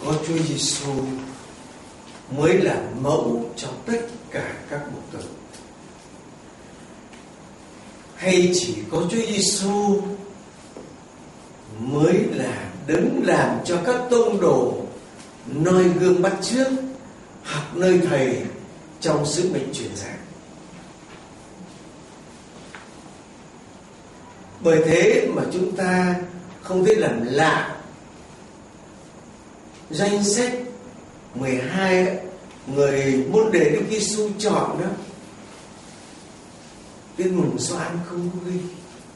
có Chúa Giêsu mới là mẫu cho tất cả các mục tử, hay chỉ có Chúa Giêsu mới là đấng làm cho các tông đồ noi gương bắt chước, học nơi Thầy trong sứ mệnh truyền giảng? Bởi thế mà chúng ta không thể làm lạ danh sách 12 người môn đệ Đức Giêsu chọn đó. Tin mừng Gioan không có ghi,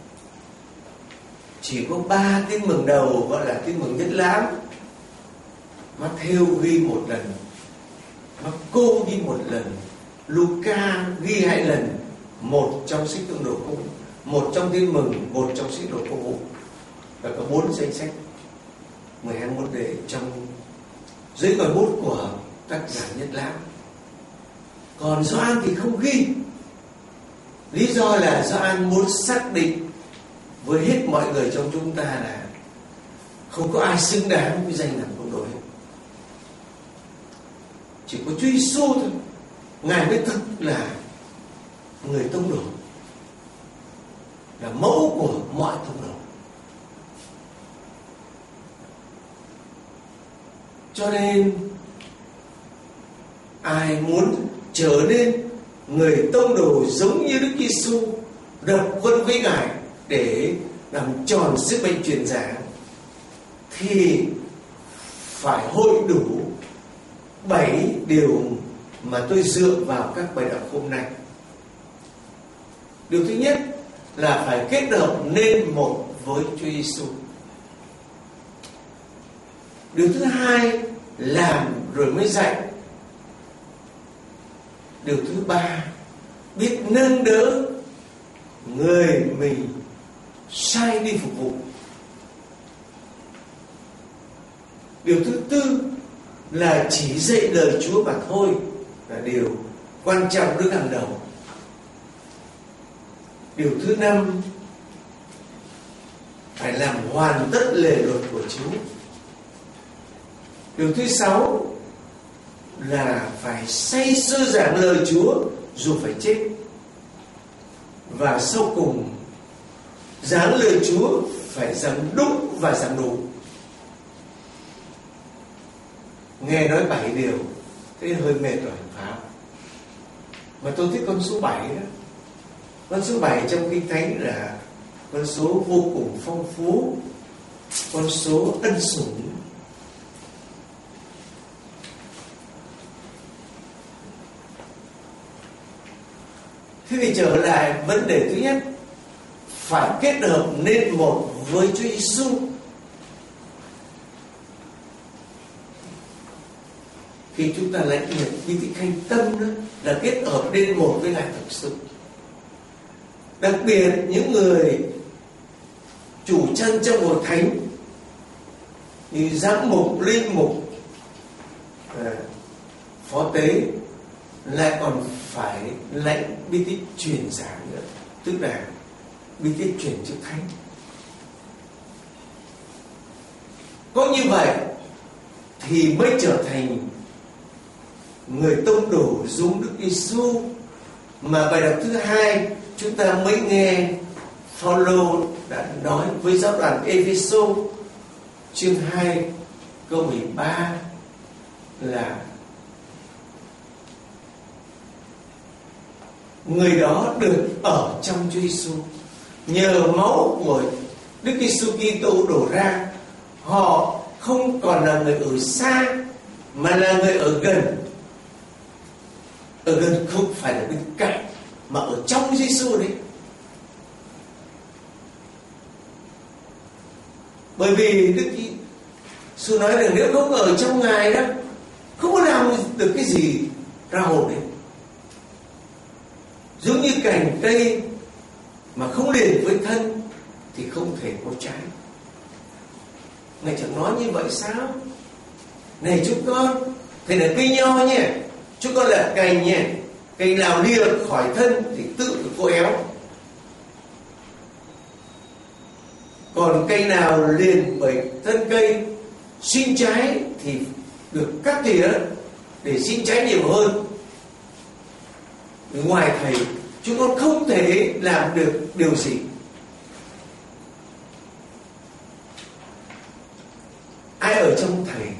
chỉ có 3 tin mừng đầu gọi là tin mừng nhất lãm. Matthew ghi 1 lần, Marco ghi 1 lần, Luca ghi 2 lần, 1 trong sách Tông Đồ Công vụ, 1 trong tin mừng, 1 trong sách Đồ Công vụ, và có 4 danh sách 12 môn đệ trong dưới ngòi bút của tác giả nhất lãm. Còn Gioan thì không ghi. Lý do là Gioan muốn xác định với hết mọi người trong chúng ta là không có ai xứng đáng với danh làm công đồ hết. Chỉ có Chúa Giêsu thôi, Ngài mới thực là người tông đồ, là mẫu của mọi tông đồ. Cho nên ai muốn trở nên người tông đồ giống như Đức Giêsu, độc quân với Ngài để làm tròn sứ mệnh truyền giảng, thì phải hội đủ 7 điều mà tôi dựa vào các bài đọc hôm nay. Điều thứ nhất là phải kết hợp nên một với Chúa Giêsu. Điều thứ hai, làm rồi mới dạy. Điều thứ ba, biết nâng đỡ người mình sai đi phục vụ. Điều thứ tư là chỉ dạy lời Chúa mà thôi, là điều quan trọng đứng hàng đầu. Điều thứ năm, phải làm hoàn tất lề luật của Chúa. Điều thứ sáu là phải say sưa giảng lời Chúa dù phải chết. Và sau cùng, giảng lời Chúa phải giảng đúng và giảng đủ. Nghe nói 7 điều, thế hơi mệt rồi phải không? Mà tôi thích con số 7 đó. Con số 7 trong Kinh Thánh là con số vô cùng phong phú, con số ân sủng. Thế thì trở lại vấn đề thứ nhất, phải kết hợp nên một với Chúa Giêsu. Khi chúng ta lãnh nhận bí tích Khánh Tâm đó, là kết hợp nên một với Ngài thực sự. Đặc biệt những người chủ chân trong hội thánh như giám mục, linh mục, phó tế lại còn phải lãnh bí tích truyền giảng nữa, tức là bí tích truyền chức thánh. Có như vậy thì mới trở thành người tông đồ giống Đức Giêsu. Mà bài đọc thứ hai chúng ta mới nghe Phaolô đã nói với giáo đoàn Epheso chương 2 câu 13 là người đó được ở trong Chúa Giêsu, nhờ máu của Đức Giêsu Kitô đổ ra, họ không còn là người ở xa mà là người ở gần. Ở gần không phải là bên cạnh mà ở trong Giêsu đấy. Bởi vì Đức Giêsu nói rằng nếu không ở trong Ngài đó, không có làm được cái gì ra hồn đấy. Giống như cành cây mà không liền với thân thì không thể có trái. Ngài chẳng nói như vậy sao? Này chúng con, thầy là cây nho nhé, chúng con là cành nhé. Cây nào lìa khỏi thân thì tự khô éo, còn cây nào liền bởi thân cây Xin trái thì được cắt tỉa để xin trái nhiều hơn. Ngoài Thầy, chúng con không thể làm được điều gì. Ai ở trong Thầy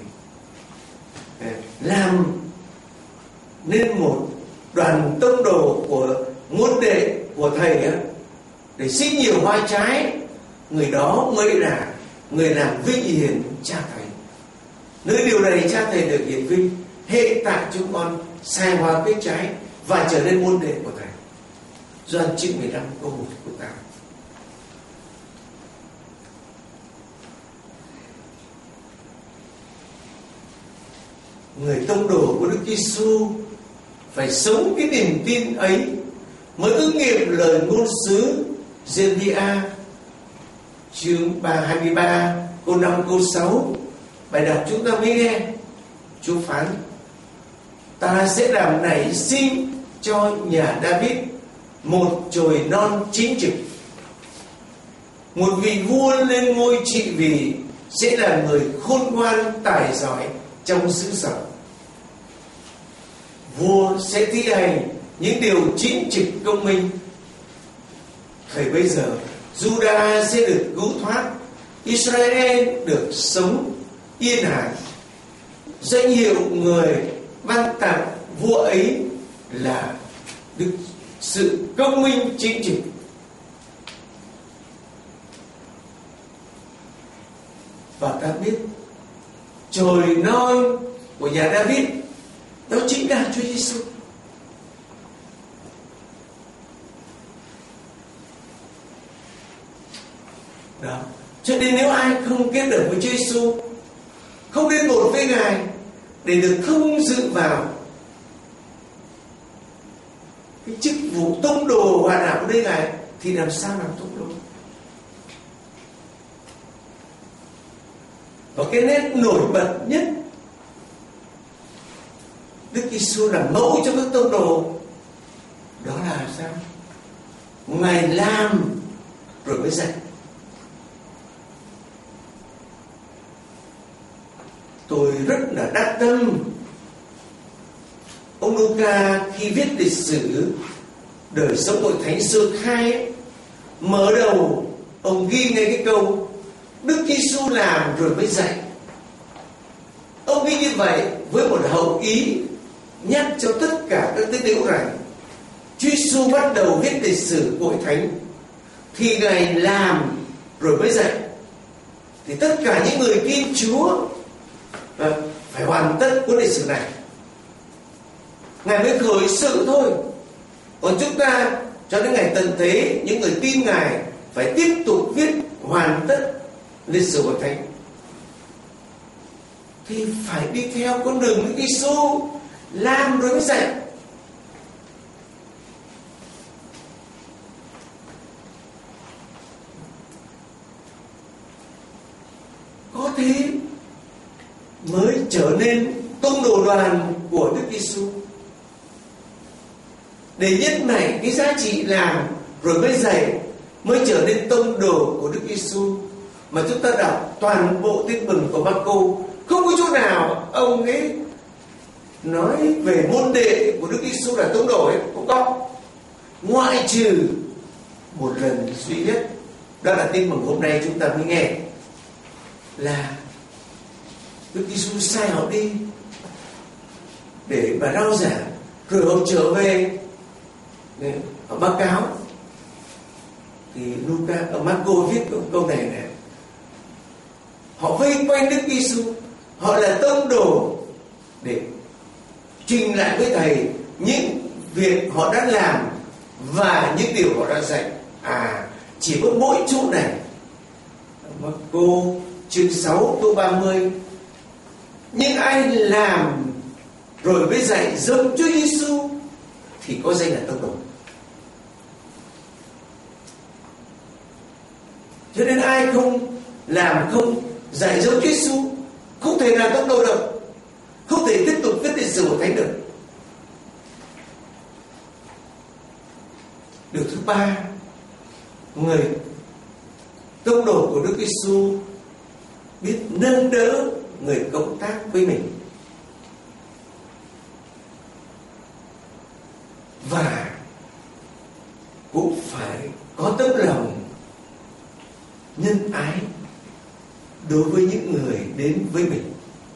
làm nên một đoàn tông đồ của môn đệ của Thầy để xin nhiều hoa trái, người đó mới là người làm vinh hiển Cha Thầy. Nơi điều này Cha Thầy được hiển vinh hệ tại chúng con sai hoa kết trái và trở nên môn đệ của Thầy. Gioan chương 15 câu 1 câu 8. Người tông đồ của Đức Giêsu phải sống cái niềm tin ấy mới ứng nghiệm lời ngôn sứ Giê-ri-a chương 23 câu 5 câu 6. Bài đọc chúng ta mới nghe. Chúa phán: ta sẽ làm nảy sinh cho nhà David một chồi non chính trực, một vị vua lên ngôi trị vì, sẽ là người khôn ngoan tài giỏi trong xứ sở. Vua sẽ thi hành những điều chính trực công minh. Thời bây giờ Juda sẽ được cứu thoát, Israel được sống yên ả. Danh hiệu người ban tặng vua ấy là được sự công minh chính trực. Và ta biết chồi non của nhà David đó chính là Chúa Giêsu. Đó. Cho nên nếu ai không kết được với Chúa Giêsu, không đến một với Ngài để được thông dự vào cái chức vụ tông đồ hoàn hảo nơi Ngài, thì làm sao làm tông đồ? Và cái nét nổi bật nhất Đức Giêsu là mẫu cho các tông đồ, đó là sao? Ngài làm rồi mới dạy. Tôi rất là đắc tâm ông Luca khi viết lịch sử đời sống hội thánh sơ khai ấy, mở đầu ông ghi ngay cái câu Đức Giêsu làm rồi mới dạy. Ông ghi như vậy với một hậu ý nhắc cho tất cả các tín hữu rằng Chúa Giêsu bắt đầu viết lịch sử hội thánh thì Ngài làm rồi mới dạy. Thì tất cả những người tin Chúa phải hoàn tất cuốn lịch sử này, Ngài mới khởi sự thôi. Còn chúng ta cho đến ngày tận thế, những người tin Ngài phải tiếp tục viết hoàn tất lịch sử hội thánh, thì phải đi theo con đường Đức Giêsu làm rồi mới dạy. Có thế mới trở nên tông đồ đoàn của Đức Giêsu, để nhất này cái giá trị làm rồi mới dạy mới trở nên tông đồ của Đức Giêsu. Mà chúng ta đọc toàn bộ Tin Mừng của Mác-cô, không có chỗ nào ông ấy nói về môn đệ của Đức Giêsu là tông đồ ấy, không có, ngoại trừ một lần duy nhất, đó là Tin Mừng hôm nay chúng ta mới nghe, là Đức Giêsu sai họ đi để mà rao giảng, rồi họ trở về họ báo cáo. Thì Luca ở Mác-cô viết câu này này: họ vây quanh Đức Giêsu, họ là tông đồ để trình lại với Thầy những việc họ đã làm và những điều họ đã dạy. Chỉ có mỗi chỗ này, Mác-cô chương 6 câu 30: nhưng ai làm rồi mới dạy giống Chúa Giêsu thì có danh là tông đồ. Cho nên ai không làm, không dạy giống Chúa Giêsu không thể làm tông đồ được, không thể tiếp tục viết lịch sử hội thánh được. Điều thứ ba, người tông đồ của Đức Giêsu biết nâng đỡ người cộng tác với mình. Và cũng phải có tấm lòng nhân ái đối với những người đến với mình.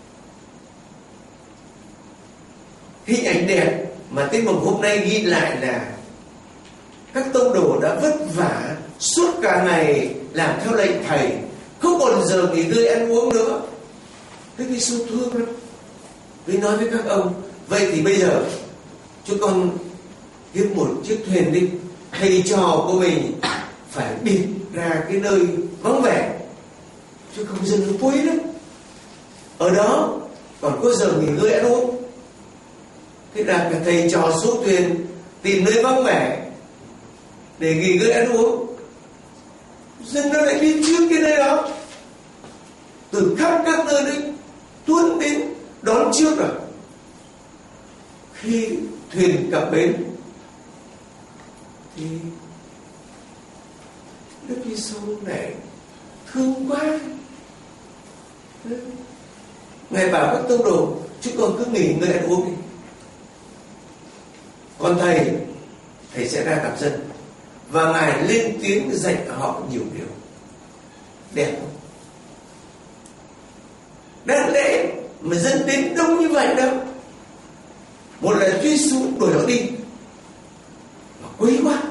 Hình ảnh đẹp mà Tin Mừng hôm nay ghi lại là các tông đồ đã vất vả suốt cả ngày làm theo lệnh thầy, không còn giờ nghỉ ngơi ăn uống nữa. Đức Giêsu thương lắm, vì nói với các ông: vậy thì bây giờ chúng con kiếm một chiếc thuyền đi, thầy trò của mình phải biệt ra cái nơi vắng vẻ, chứ không dừng ở cuối lắm. Ở đó còn có giờ nghỉ ngơi ăn uống. Thế là cả thầy trò xuống thuyền tìm nơi vắng vẻ để nghỉ ngơi ăn uống. Dân nó lại đi trước cái nơi đó, từ khắp các nơi đấy tuôn đến đón trước rồi. Khi thuyền cập bến thì Đức Giêsu này thương quá. Ngài bảo các tông đồ: chúng con cứ nghỉ ngơi ăn uống đi, còn thầy sẽ ra gặp dân. Và Ngài lên tiếng dạy họ nhiều điều. Đẹp không? Đáng lẽ mà dân đến đông như vậy đâu. Một là Chúa Giêsu đuổi họ đi mà quý quá.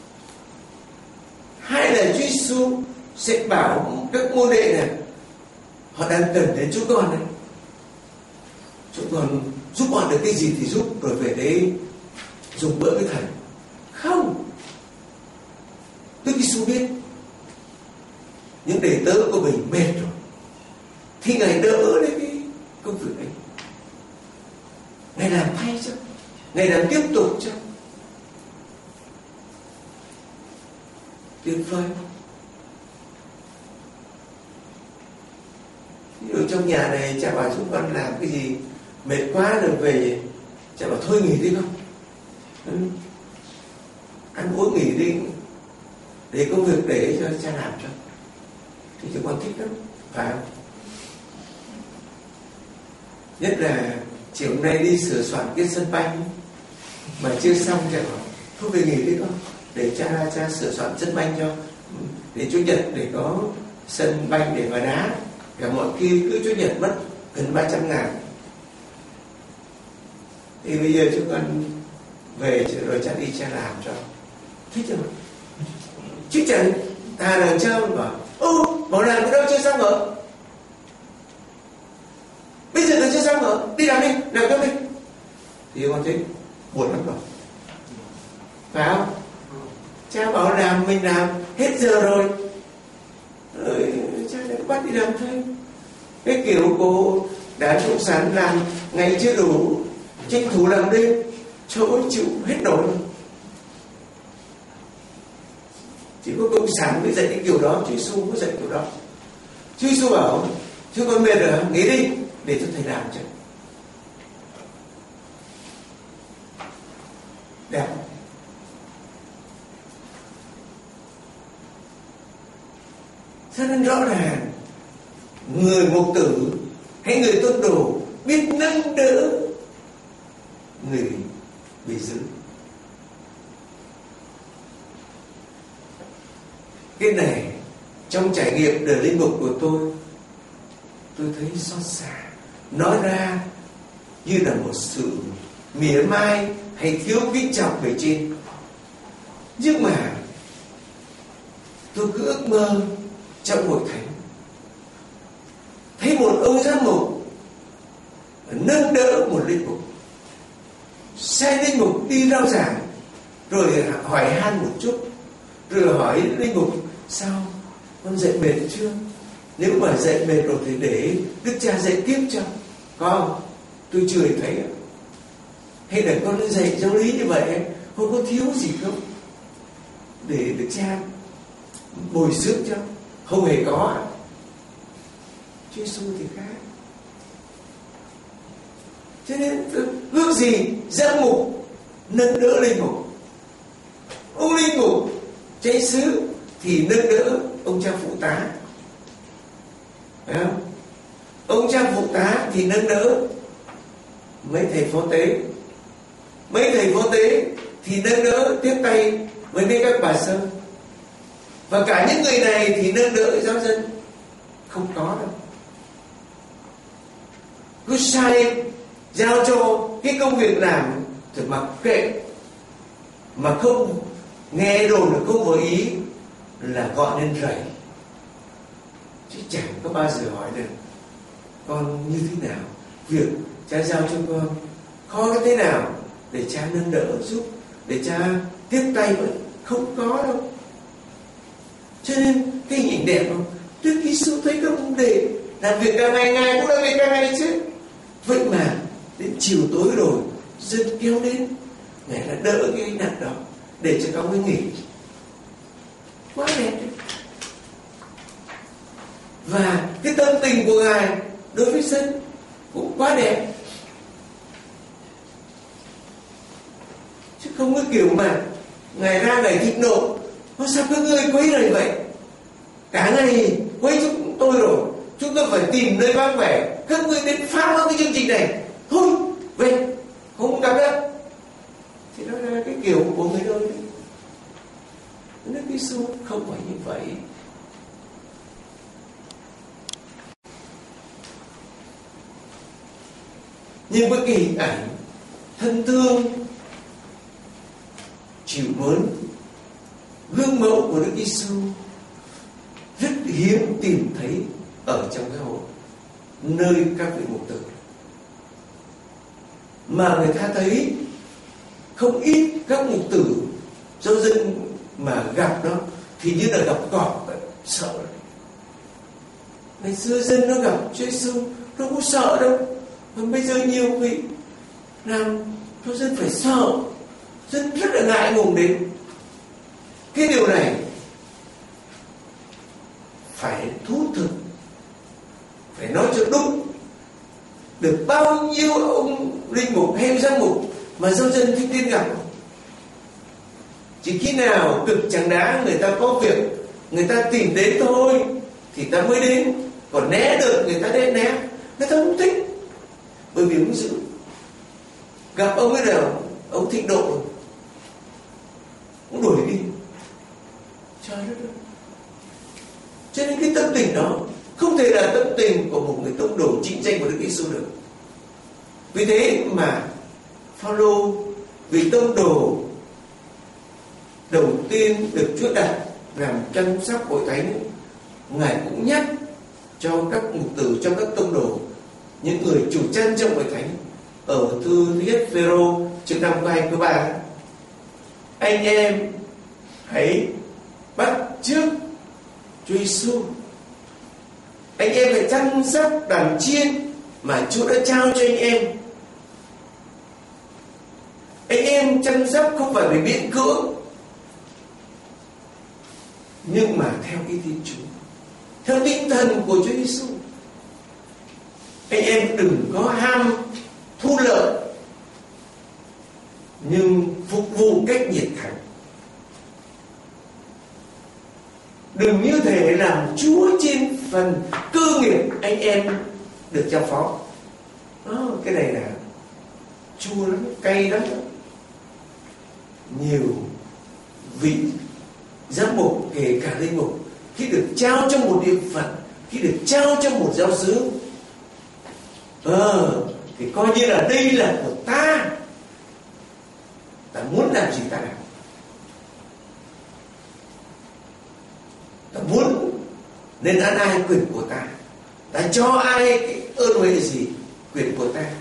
Hai là Chúa Giêsu sẽ bảo các môn đệ này: họ đang cần đến chúng con đấy, chúng con giúp họ được cái gì thì giúp, rồi về đấy dùng bữa với thầy. Không, Đức Giêsu biết những đệ tớ của mình mệt rồi thì Ngài đỡ lấy cái công việc ấy, Ngài làm thay cho, Ngài làm tiếp tục cho. Tuyệt vời. Ví dụ trong nhà này cha bảo chúng con làm cái gì mệt quá rồi về, cha bảo thôi nghỉ đi không, ăn uống nghỉ đi, để công việc để cho cha làm cho, thì chúng con thích lắm, phải không? Nhất là chiều hôm nay đi sửa soạn cái sân banh mà chưa xong, cha bảo thôi về nghỉ đi con, để cha sửa soạn sân banh cho, để Chủ nhật để có sân banh để mà đá. Cả mọi khi cứ Chủ nhật mất gần 300.000. Thì bây giờ chúng con về rồi cha đi cha làm cho, thích chưa? Chứ chẳng ta làm sao mà bảo làm cái đâu chưa xong rồi, bây giờ là chưa xong rồi, đi làm đi, làm cho đi. Thì con thấy buồn lắm rồi, phải không? Cha bảo làm, mình làm hết giờ rồi cha lại bắt đi làm thêm. Cái kiểu của Đảng Cộng sản làm ngày chưa đủ, tranh thủ làm đêm, chỗ chịu hết nổi. Chỉ có Cộng sản mới dạy cái kiểu đó, Chúa Giêsu mới dạy kiểu đó. Chúa Giêsu bảo: chứ con mệt rồi, nghỉ đi, để cho thầy làm cho. Đẹp. Cho nên rõ ràng người mục tử hay người tôn đồ biết nâng đỡ người bị giữ. Cái này trong trải nghiệm đời linh mục của tôi thấy xót xa. Nói ra như là một sự mỉa mai hay thiếu kính trọng về trên. Nhưng mà tôi cứ ước mơ trong hội thánh thấy một ông giám mục nâng đỡ một linh mục, sai linh mục đi rao giảng, rồi hỏi han một chút, rồi hỏi linh mục: sao con dạy mệt chưa? Nếu mà dạy mệt rồi thì để Đức Cha dạy tiếp cho. Con, tôi chửi thấy, hay là con dạy giáo lý như vậy không có thiếu gì không, để Đức Cha bồi dưỡng cho. Không hề có. Chúa Giêsu thì khác. Cho nên ước gì giám mục nâng đỡ linh mục, ông linh mục cháy xứ thì nâng đỡ ông cha phụ tá, phải không? Ông cha phụ tá thì nâng đỡ mấy thầy phó tế. Mấy thầy phó tế thì nâng đỡ tiếp tay với các bà sơ. Và cả những người này thì nâng đỡ giáo dân. Không có đâu. Cứ sai giao cho cái công việc làm thì mặc kệ, mà không nghe đồn là không vừa ý là gọi lên rầy. Chứ chẳng có bao giờ hỏi được con như thế nào, việc cha giao cho con khó thế nào để cha nâng đỡ giúp, để cha tiếp tay với. Không có đâu. Cho nên cái hình ảnh đẹp không? Đức Giêsu thấy các ông đệ làm việc càng ngày, Ngài cũng làm việc càng ngày chứ. Vậy mà đến chiều tối rồi dân kéo đến, Ngài đã đỡ cái nặng đó để cho các ông ấy nghỉ. Quá đẹp đấy. Và cái tâm tình của Ngài đối với dân cũng quá đẹp. Chứ không có kiểu mà Ngài ra Ngài thịnh nộ: sao các ngươi quấy rầy vậy? Cả ngày quấy chúng tôi rồi, chúng tôi phải tìm nơi vắng vẻ, các ngươi đến phá vỡ cái chương trình này, thôi về, không gặp nữa. Thì đó là cái kiểu của người đời. Đức Giêsu không phải như vậy. Nhưng với cái hình ảnh thân thương, chịu mến, gương mẫu của Đức Giêsu rất hiếm tìm thấy ở trong giáo hội, nơi các vị mục tử. Mà người ta thấy không ít các mục tử giáo dân mà gặp nó thì như là gặp cọp vậy, sợ. Ngày xưa dân nó gặp Chúa Giêsu nó không sợ đâu. Còn bây giờ nhiều vị làm cho dân phải sợ, dân rất là ngại ngùng đến. Cái điều này phải thú thực, phải nói cho đúng. Được bao nhiêu ông linh mục hay giám mục mà giáo dân thích đến gặp. Chỉ khi nào cực chẳng đá người ta có việc, người ta tìm đến thôi thì ta mới đến. Còn né được người ta đến né, người ta không thích. Bởi vì ông giữ gặp ông ấy nào ông thịnh độ, ông đuổi đi. Trời đất ơi. Cho nên cái tâm tình đó không thể là tâm tình của một người tông đồ chính danh của Đức Giêsu được. Vì thế mà Phaolô, vị tông đồ đầu tiên được Chúa đặt làm chăm sóc hội thánh, Ngài cũng nhắc cho các mục tử, cho các tông đồ, những người chủ chân trong hội thánh, ở thư thứ nhất Phêrô chương 5 câu 2 câu 3: anh em hãy bắt chước Chúa Giêsu. Anh em phải chăm sóc đàn chiên mà Chúa đã trao cho anh em. Anh em chăm sóc không phải vì miễn cưỡng, nhưng mà theo ý Thiên Chúa, theo tinh thần của Chúa Giêsu. Anh em đừng có ham thu lợi, nhưng phục vụ cách nhiệt thành. Đừng như thể làm Chúa trên phần cơ nghiệp anh em được giao phó. Cái này là chua lắm, cay lắm. Nhiều vị giám mục, kể cả linh mục, khi được trao cho một địa phận, khi được trao cho một giáo xứ, thì coi như là đây là của ta, ta muốn làm gì ta làm. Ta muốn nên ăn ai quyền của ta, ta cho ai cái ơn huệ gì quyền của ta.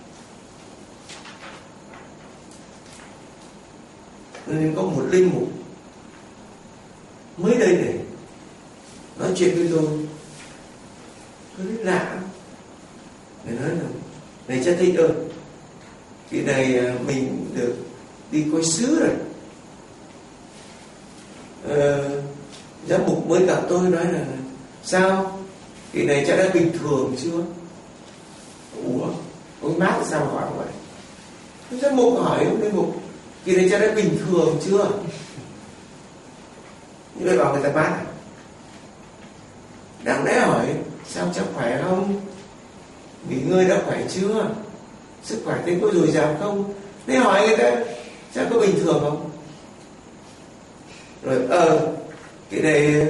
Nên có một linh mục mới đây này nói chuyện với tôi thấy lạ. Người nói là: này cha Thích ơi, kỳ này mình được đi coi xứ rồi. Giám mục mới gặp tôi nói là: sao kỳ này cha đã bình thường chưa? Ủa, ông mát sao hỏi vậy? Giám mục hỏi ông linh mục: kỳ này cha đã bình thường chưa? Như vậy bảo người ta mát à? Đáng lẽ hỏi: sao cha khỏe không? nghỉ ngơi đã khỏe chưa, sức khỏe thế có dồi dào không. Nếu hỏi người ta chắc có bình thường không, rồi cái này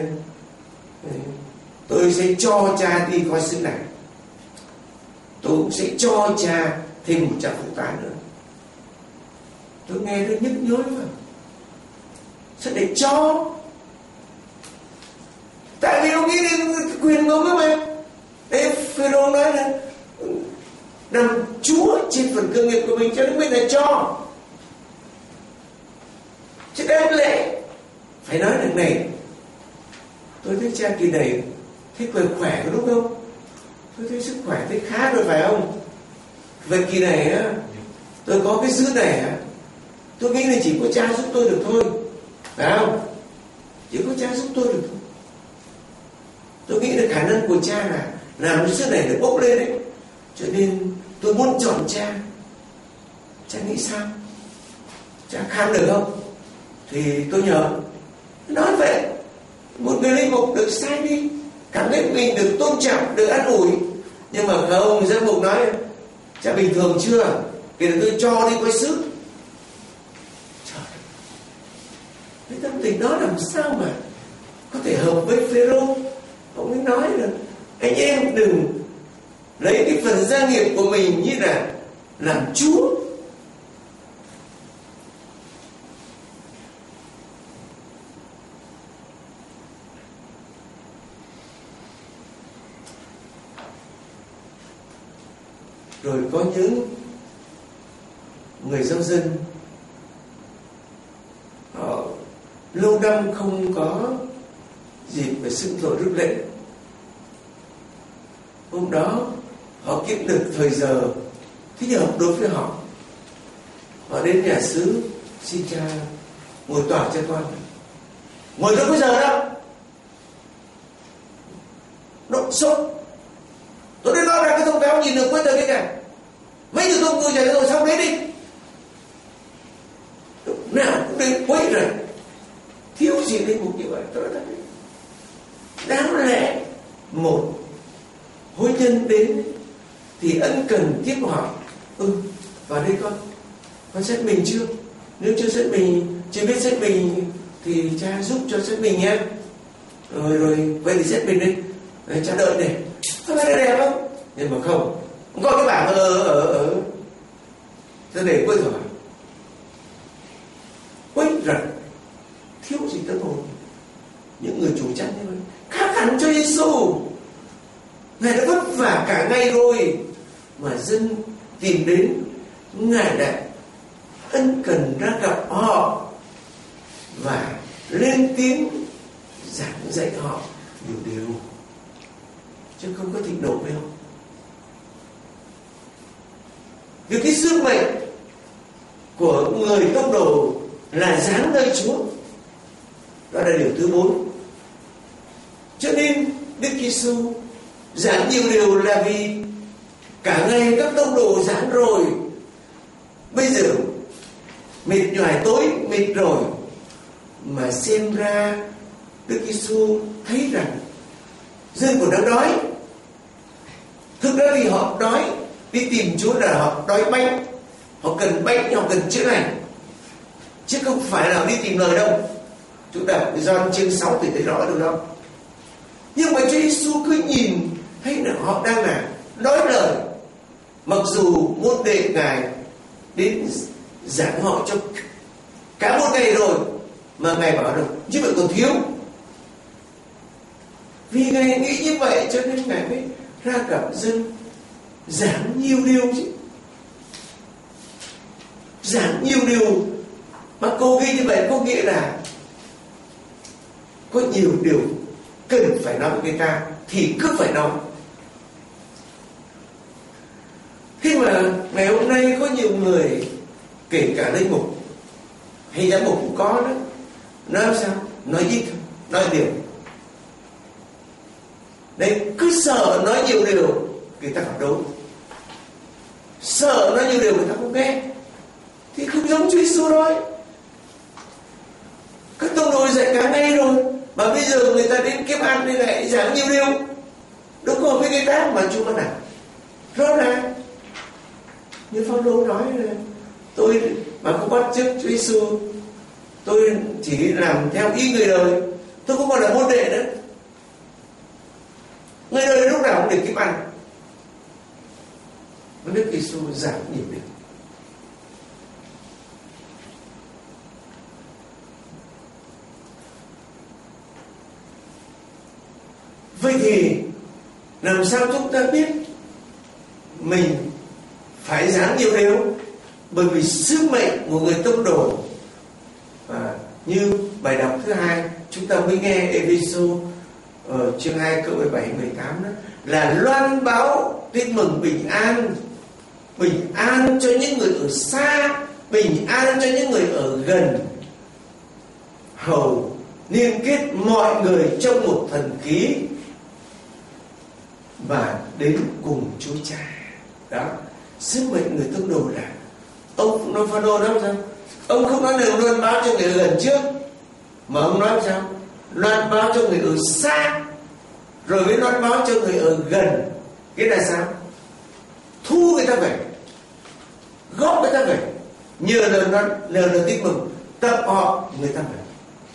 tôi sẽ cho cha đi coi sức này, tôi cũng sẽ cho cha thêm 100 phụ tá nữa. Tôi nghe nó nhức nhối mà, sao để cho? Tại vì ông nghĩ đến quyền của ông ấy mà. Đấy, Phêrô nói là nằm Chúa trên phần cơ nghiệp của mình, cho nên mình là cho. Chứ đáng lẽ phải nói được này, tôi thấy cha kỳ này thấy khỏe có đúng không? Tôi thấy sức khỏe thấy khá rồi phải không? Vậy kỳ này á, tôi có cái sứ này á, tôi nghĩ là chỉ có cha giúp tôi được thôi, phải không? Chỉ có cha giúp tôi được thôi. Tôi nghĩ là khả năng của cha là làm cái sứ này được bốc lên đấy, cho nên tôi muốn chọn cha. Cha nghĩ sao? Cha kham được không? Thì tôi nhờ. Nói vậy, một người linh mục được sai đi, cảm thấy mình được tôn trọng, được an ủi. Nhưng mà không, giám mục nói cha bình thường chưa? Thì là tôi cho đi coi sứ. Trời, cái tâm tình đó làm sao mà có thể hợp với Phêrô? Ông ấy nói là anh em đừng lấy cái phần gia nghiệp của mình như là làm Chúa. Rồi có những người giáo dân họ lâu năm không có dịp phải xưng tội rước lễ. Hôm đó họ kiếm được thời giờ thích hợp đối với họ. Họ đến nhà xứ, xin cha ngồi tòa cho con. Ngồi đâu bây giờ đó, đột sốt. Tôi đến nói ra cái thông cáo nhìn được quên tờ cái này. Mấy người tôi chạy rồi xong đấy đi. Lúc nào cũng đến quấy rồi. Thiếu gì linh mục như vậy. Tôi nói thật đấy. Đáng lẽ một hối nhân đến thì ân cần tiếp hỏi. Vào đây con xét mình chưa? Nếu chưa xét mình, chưa biết xét mình thì cha giúp cho xét mình nhé. Rồi vậy thì xét mình đi. Rồi, cha đợi này. Có phải đẹp không? Nhưng mà không có cái bảng tôi để quên rồi. Quên rồi. Thiếu gì tâm hồn. Những người chủ chăn như vậy khác hẳn cho Giêsu. Ngài đã vất vả cả ngày rồi mà dân tìm đến, Ngài đã ân cần ra gặp họ và lên tiếng giảng dạy họ nhiều điều, chứ không có thịnh nộ với họ. Vì cái sứ mệnh của người tông đồ là giáng nơi Chúa. Đó là điều thứ 4. Cho nên Đức Giêsu giảng nhiều điều là vì cả ngày các tông đồ giảng rồi, bây giờ mệt nhoài tối mệt rồi, mà xem ra Đức Giêsu thấy rằng dân còn đang đói. Thực ra thì họ đói, đi tìm Chúa là họ đói bánh, họ cần bánh, họ cần chữa lành, chứ không phải là đi tìm lời đâu. Chúng ta đọc Gioan chương 6 thì thấy rõ được đâu. Nhưng mà Chúa Giêsu cứ nhìn thấy là họ đang là đói lời. Mặc dù môn đệ Ngài đến giảng họ trong cả một ngày rồi, mà Ngài bảo được chứ vẫn còn thiếu. Vì Ngài nghĩ như vậy cho nên Ngài mới ra gặp dân, giảng nhiều điều chứ. Giảng nhiều điều. Mà cô ghi như vậy có nghĩa là có nhiều điều cần phải nói với người ta thì cứ phải nói. Khi mà ngày hôm nay có nhiều người, kể cả linh mục hay giám mục cũng có đó, nói sao? Nói ít thôi, nói điều. Đấy, cứ sợ nói nhiều điều người ta phản đối, sợ nói nhiều điều người ta không nghe, thì không giống Chúa Giêsu thôi. Các tông đồ dạy cả ngày rồi, mà bây giờ người ta đến kiếm ăn nên lại giảng nhiều điều, đúng không với người ta mà Chúa vẫn làm. rõ ràng. Như Phaolô nói là tôi mà không bắt chước Chúa Giêsu, tôi chỉ làm theo ý người đời, tôi không còn là môn đệ nữa. Người đời lúc nào cũng để kiếm ăn. Đức Giêsu giảm nhịp được. Vậy thì làm sao chúng ta biết mình phải giảng nhiều điều? Bởi vì sứ mệnh của người tông đồ, như bài đọc thứ 2 chúng ta mới nghe Ê-phê-sô chương 2 câu 17-18 đó, là loan báo tin mừng bình an cho những người ở xa, bình an cho những người ở gần, hầu liên kết mọi người trong một thần khí và đến cùng Chúa Cha. Đó, sứ mệnh người tông đồ là ông nói Phaolô nói sao? Ông không nói là loan báo cho người ở gần trước, mà ông nói sao? Loan báo cho người ở xa, rồi mới loan báo cho người ở gần. Cái là sao? Thu người ta về, góp người ta về, nhờ lời tin mừng tập họ người ta về.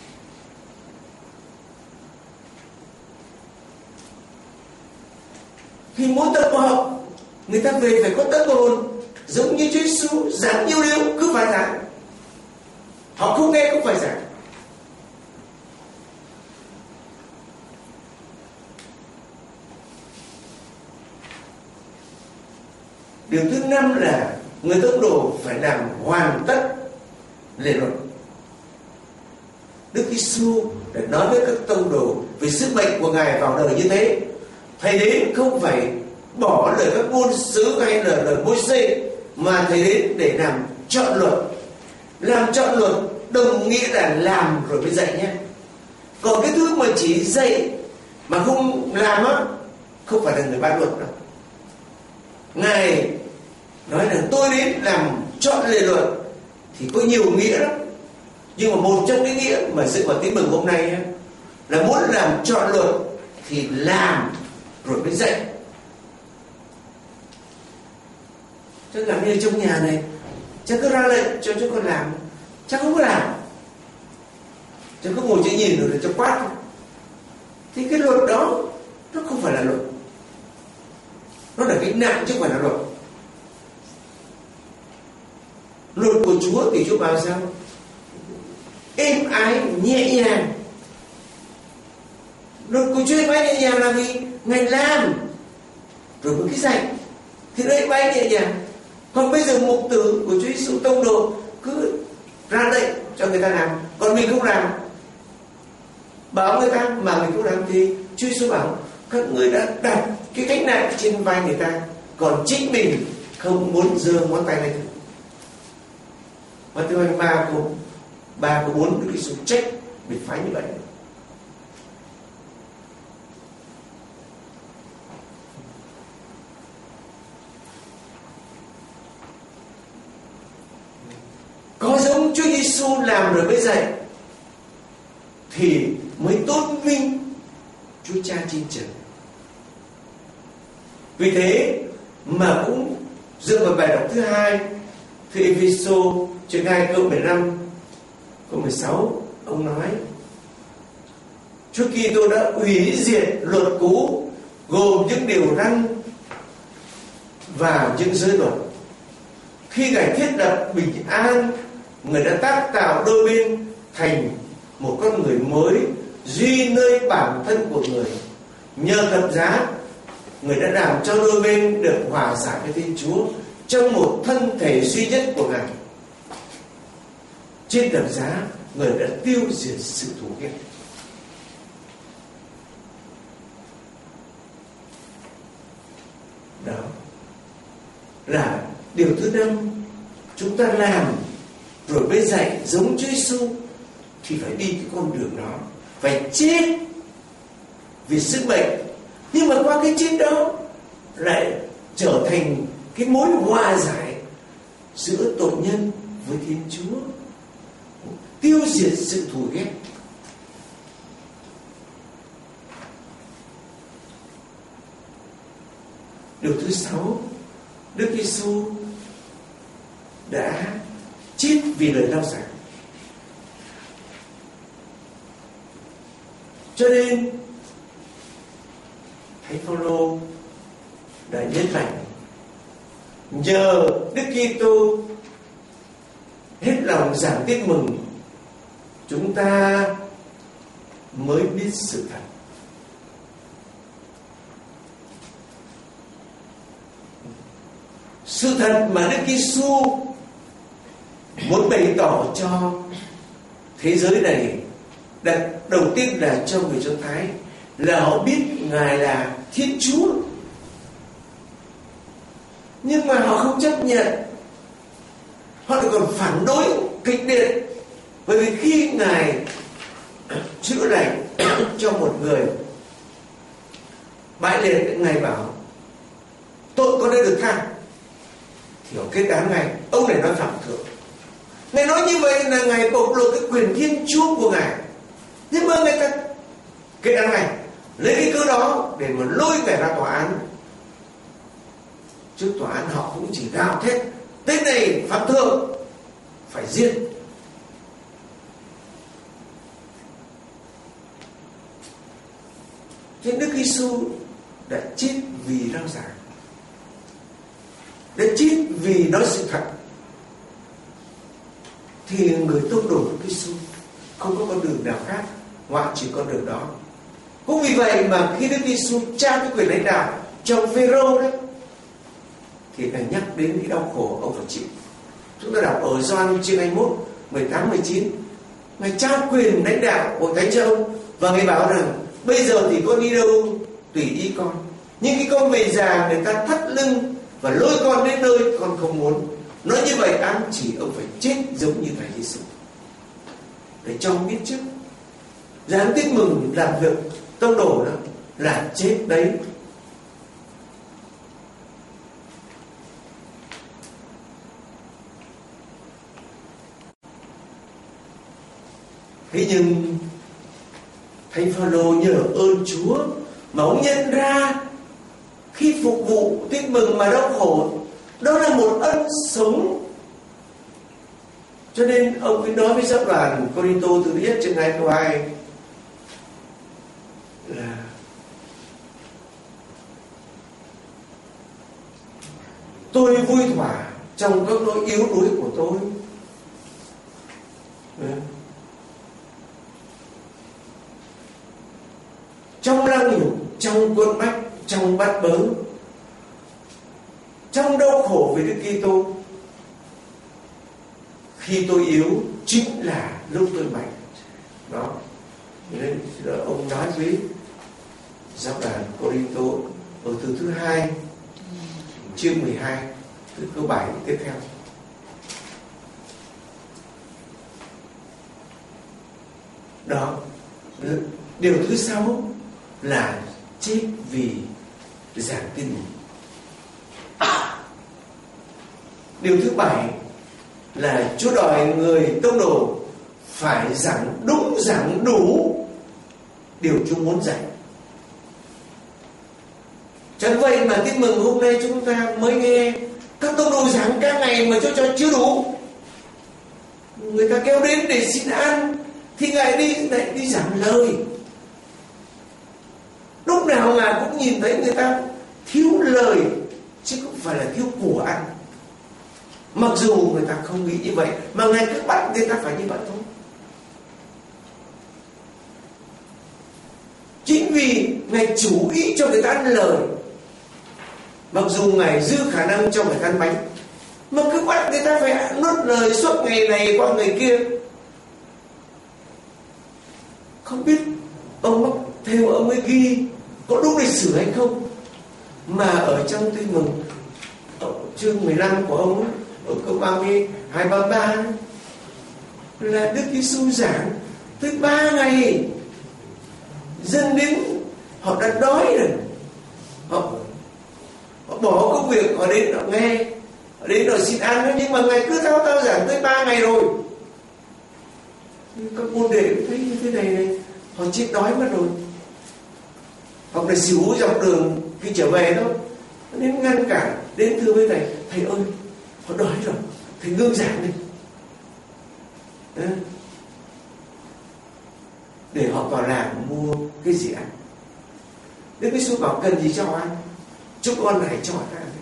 Thì muốn tập họ người ta về phải có tâm hồn, giống như Chúa Giêsu giảng nhiều điều cứ phải giảng. Họ không nghe cũng phải giảng. Điều thứ 5 là người tông đồ phải làm hoàn tất lề luật. Đức Giêsu đã nói với các tông đồ về sứ mệnh của Ngài vào đời như thế. Thầy đến không phải bỏ lời các ngôn sứ hay là lời Môi-se, mà thầy đến để làm trọn luật. Làm trọn luật đồng nghĩa là làm rồi mới dạy nhé. Còn cái thứ mà chỉ dạy mà không làm á, không phải là người ban luật đâu. Ngài nói là tôi đến làm trọn lề luật thì có nhiều nghĩa lắm, nhưng mà một trong cái nghĩa mà dựa vào tin mừng hôm nay là muốn làm trọn luật thì làm rồi mới dạy. Chứ làm như trong nhà này, cha cứ ra lệnh cho chúng con làm, cha không có làm, cha cứ ngồi chơi nhìn rồi cho quát, thì cái luật đó nó không phải là luật, nó là cái nặng chứ không phải là luật. Luật của Chúa thì Chúa bảo sao? Êm ái nhẹ nhàng. Luật của Chúa êm ái nhẹ nhàng là gì? Ngài làm rồi mới cái dạy thì nó êm ái nhẹ nhàng. Còn bây giờ mục tử của Chúa Giêsu tông đồ cứ ra lệnh cho người ta làm, còn mình không làm, bảo người ta mà mình không làm, thì Chúa Giêsu bảo các người đã đặt cái gánh nặng trên vai người ta, còn chính mình không muốn giơ ngón tay lên. Matthew 23 câu 3 câu 4 Đức Giêsu trách biệt phái như vậy. Có giống Chúa Giêsu làm rồi mới dạy thì mới tôn vinh Chúa Cha trên trời. Vì thế mà cũng dựa vào bài đọc thứ 2 thì Ê-phê-sô chương 2 câu 15 câu 16 ông nói: Chúa Kitô đã hủy diệt luật cũ gồm những điều răn và những giới luật. Khi Ngài thiết lập bình an, Người đã tác tạo đôi bên thành một con người mới duy nơi bản thân của người. Nhờ thập giá, Người đã làm cho đôi bên được hòa giải với Thiên Chúa trong một thân thể duy nhất của Ngài. Trên thập giá, Người đã tiêu diệt sự thù ghét. Đó là điều thứ 5 chúng ta làm rồi mới dạy giống Chúa Giêsu thì phải đi cái con đường đó, phải chết vì sứ mệnh. Nhưng mà qua cái chết đó lại trở thành cái mối hòa giải giữa tội nhân với Thiên Chúa, tiêu diệt sự thù ghét. Điều thứ 6, Đức Giêsu đã chết vì lời rao giảng. Cho nên Thánh Phaolô đã nhấn mạnh, nhờ Đức Kitô hết lòng giảng tin mừng, chúng ta mới biết sự thật. Sự thật mà Đức Giêsu muốn bày tỏ cho thế giới này, đặt đầu tiên là cho người Do Thái, là họ biết Ngài là Thiên Chúa. Nhưng mà họ không chấp nhận, họ lại còn phản đối kịch liệt. Bởi vì khi Ngài chữa lành cho một người bại liệt, Ngài bảo tội con đã được tha, thì họ kết án Ngài. Ông này nói phạm thượng. Ngài nói như vậy là Ngài bộc lộ cái quyền Thiên Chúa của Ngài. Nhưng mà người ta kết án Ngài, lấy cái cớ đó để mà lôi Ngài ra tòa án. Trước tòa án họ cũng chỉ gào thét, tên này phạm thượng, phải giết. Thế Đức Giêsu đã chết vì rao giảng, đã chết vì nói sự thật. Thì người tông đồ Đức Giêsu không có con đường nào khác ngoại trừ con đường đó. Cũng vì vậy mà khi Đức Giêsu trao cái quyền lãnh đạo cho Phêrô đấy, thì Ngài nhắc đến cái đau khổ ông phải chịu. Chúng ta đọc ở Gioan chương 21, 18, 19. Ngài trao quyền lãnh đạo của Thánh cho ông, và Ngài bảo rằng bây giờ thì con đi đâu tùy ý con, nhưng khi con về già người ta thắt lưng và lôi con đến nơi con không muốn. Nói như vậy ám chỉ ông phải chết giống như Thầy Giêsu, để cho ông biết trước giảng tin mừng làm việc tông đồ đó là chết đấy. Thế nhưng Thánh Phaolô nhờ ơn Chúa mà ông nhận ra khi phục vụ tin mừng mà đau khổ, đó là một ân sống. Cho nên ông mới nói với giáo đoàn Cô-rinh-tô thứ nhất chương 2 câu 2 là tôi vui thỏa trong các nỗi yếu đuối của tôi. Trong lăng nhục, trong quẫn bách, trong bắt bớ, trong đau khổ với Đức Kitô. Khi tôi yếu chính là lúc tôi mạnh. Đó. Nên ông nói với giáo đoàn Cô-rinh-tô ở từ thứ 2 chương 12 từ câu 7 tiếp theo. Đó. Điều thứ 6 là chết vì giảng tin mừng. Điều thứ 7 là Chúa đòi người tông đồ phải giảng đúng, giảng đủ điều Chúa muốn dạy. Chẳng vậy mà tin mừng hôm nay chúng ta mới nghe các tông đồ giảng các ngày mà cho chưa đủ. Người ta kêu đến để xin ăn thì lại đi giảng lời. Lúc nào Ngài cũng nhìn thấy người ta thiếu lời chứ không phải là thiếu của ăn. Mặc dù người ta không nghĩ như vậy mà Ngài cứ bắt người ta phải như vậy thôi. Chính vì Ngài chủ ý cho người ta ăn lời, mặc dù Ngài dư khả năng cho người ta ăn bánh, mà cứ bắt người ta phải nuốt lời suốt ngày này qua ngày kia. Không biết ông mắc theo ông ấy ghi có đúng lịch sử hay không, mà ở trong tin mừng chương 15 của ông ấy, ở câu 32, 33 là Đức Giêsu giảng tới 3 ngày, dân đến họ đã đói rồi, họ bỏ công việc, họ đến họ nghe, họ đến họ xin ăn, nhưng mà Ngài cứ thao giảng tới 3 ngày rồi. Các môn đệ thấy như thế này, họ chết đói mất rồi, hoặc là xỉu dọc đường khi trở về đó, Nên ngăn cản, đến thưa với thầy: thầy ơi, họ đói rồi, thầy ngưng giảng đi. Để họ vào làng mua cái gì ăn. Đức Giêsu bảo cần gì cho ăn, chúng con hãy cho ta đi.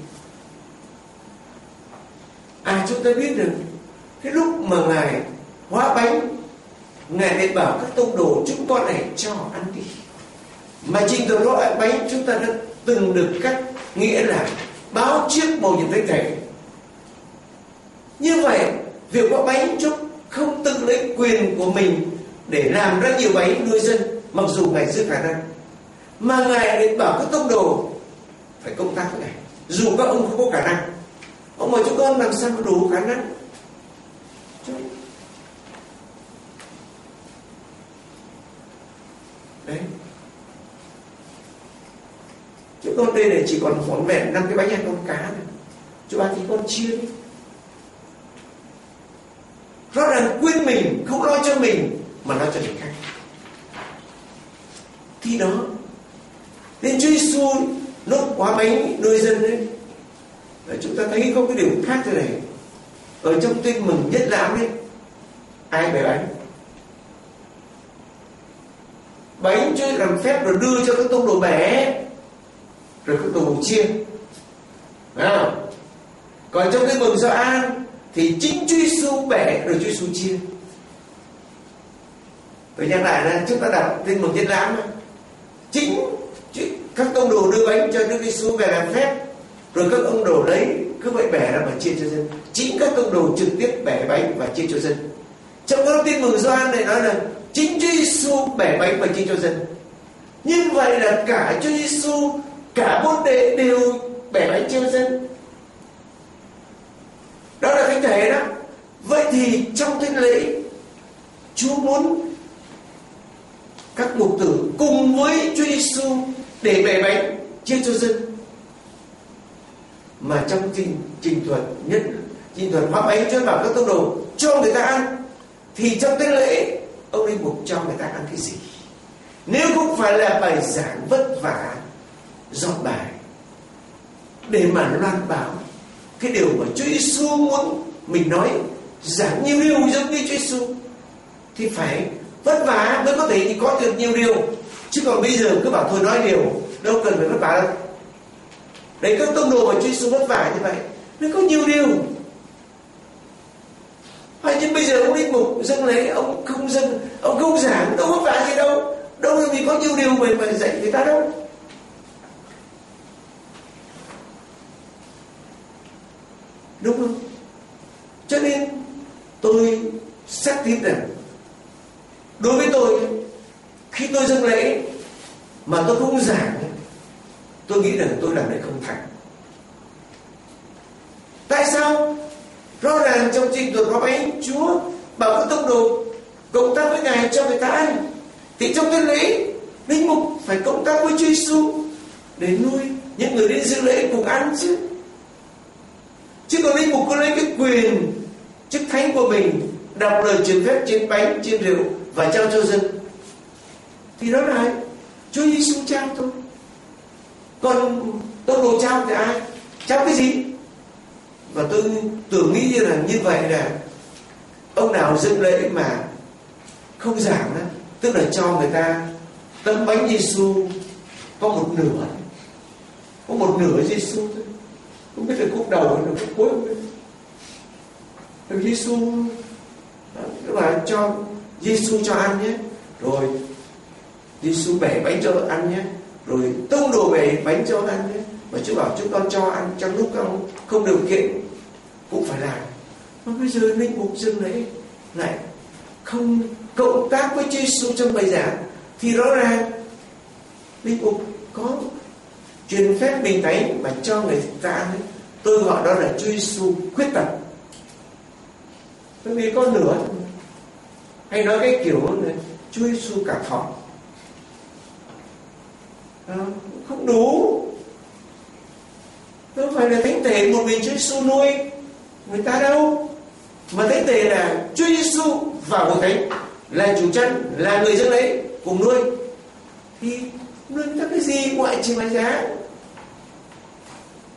Chúng ta biết được cái lúc mà Ngài hóa bánh, Ngài lại bảo các tông đồ chúng con hãy cho ăn đi. Mà trình tự hóa bánh chúng ta đã từng được cách, nghĩa là báo trước mầu nhiệm với Thầy. Như vậy việc hóa bánh chúng không tự lấy quyền của mình để làm ra nhiều bánh nuôi dân, mặc dù Ngài dư khả năng, mà Ngài lại bảo các tông đồ phải công tác với Ngài, dù các ông không có khả năng. Ông bảo chúng con làm sao có đủ khả năng. Đấy, chúng con đây này chỉ còn vỏn vẹn 5 cái bánh ăn con cá này, chú ba thì con chia đi. Rõ ràng quên mình, không lo cho mình mà lo cho người khác. Khi đó nên Chúa Giêsu nốt hóa bánh nuôi dân đấy. Và chúng ta thấy có cái điều khác thế này. Ở trong Tin Mừng Nhất Lãm ấy, ai bẻ bánh? Bánh Chúa làm phép rồi đưa cho các tông đồ bẻ, rồi các tông đồ chia, phải không? Còn trong Tin Mừng Gioan thì chính Chúa Giêsu bẻ rồi Chúa Giêsu chia. Tôi nhắc lại là chúng ta đọc Tin Mừng Nhất Lãm, chính các tông đồ đưa bánh cho Đức Giêsu về làm phép, rồi các ông đồ lấy cứ vậy bẻ ra và chia cho dân. Chính các tông đồ trực tiếp bẻ bánh và chia cho dân. Trong đó Tin Mừng Gioan này nói là chính Chúa Giêsu bẻ bánh và chia cho dân. Như vậy là cả Chúa Giêsu, cả môn đệ đều bẻ bánh chia cho dân. Đó là thánh thể đó. Vậy thì trong thánh lễ, Chúa muốn các mục tử cùng với Chúa Giêsu để bẻ bánh chia cho dân. Mà trong trình thuật hóa bánh, Chúa bảo các tông đồ cho người ta ăn. Thì trong thánh lễ, ông linh mục cho người ta ăn cái gì? Nếu không phải là bài giảng vất vả dọn bài để mà loan báo cái điều mà Chúa Giêsu muốn mình nói, giảng nhiều điều giống như Chúa Giêsu, thì phải vất vả mới có thể có được nhiều điều. Chứ còn bây giờ cứ bảo thôi nói điều, đâu cần phải vất vả đâu. Đấy, các tông đồ mà Chúa Giêsu vất vả như vậy mới có nhiều điều. Hay nhưng bây giờ ông linh mục dâng lễ, ông không dâng, ông không giảng, đâu vất vả gì đâu, đâu là vì có nhiều điều mà dạy người ta đâu. Đúng không? Cho nên tôi xác tin rằng đối với tôi, khi tôi dâng lễ mà tôi không giảng, tôi nghĩ rằng tôi làm lễ không thành. Tại sao? Rõ ràng trong trình tự hóa bánh, Chúa bảo các tông đồ cộng tác với Ngài cho người ta ăn. Thì trong cái lễ, linh mục phải cộng tác với Chúa Giêsu để nuôi những người đến dự lễ cùng ăn chứ. Chứ còn linh mục có lấy cái quyền chức thánh của mình đọc lời truyền phép trên bánh, trên rượu và trao cho dân, thì đó là Chúa Giêsu trao thôi. Còn tông đồ trao thì ai? Trao cái gì? Và tôi tưởng nghĩ là như vậy là ông nào dâng lễ mà không giảng đó, tức là cho người ta tấm bánh Giêsu có một nửa Giêsu thôi, không biết là khúc đầu hay là khúc cuối không biết. Rồi Giêsu tức là cho Giêsu cho ăn nhé, rồi Giêsu bẻ bánh cho ăn nhé, rồi tông đồ bẻ bánh cho ăn nhé. Và Chúa bảo chúng con cho ăn trong lúc không điều kiện cũng phải làm. Mà bây giờ linh mục dâng lễ lại không cộng tác với Chúa Giêsu trong bài giảng, thì rõ ràng linh mục có truyền phép bình thánh mà cho người ta ăn ấy. Tôi gọi đó là Chúa Giêsu khuyết tật. Bởi vì có nửa, hay nói cái kiểu này, Chúa Giêsu cả thọ, không đủ. Đâu phải là thánh thể một mình Chúa Giêsu nuôi người ta đâu, mà thánh thể là Chúa Giêsu và Hội Thánh là chủ chân, là người dâng lễ cùng nuôi. Thì nuôi người ta cái gì ngoại trừ bài giảng?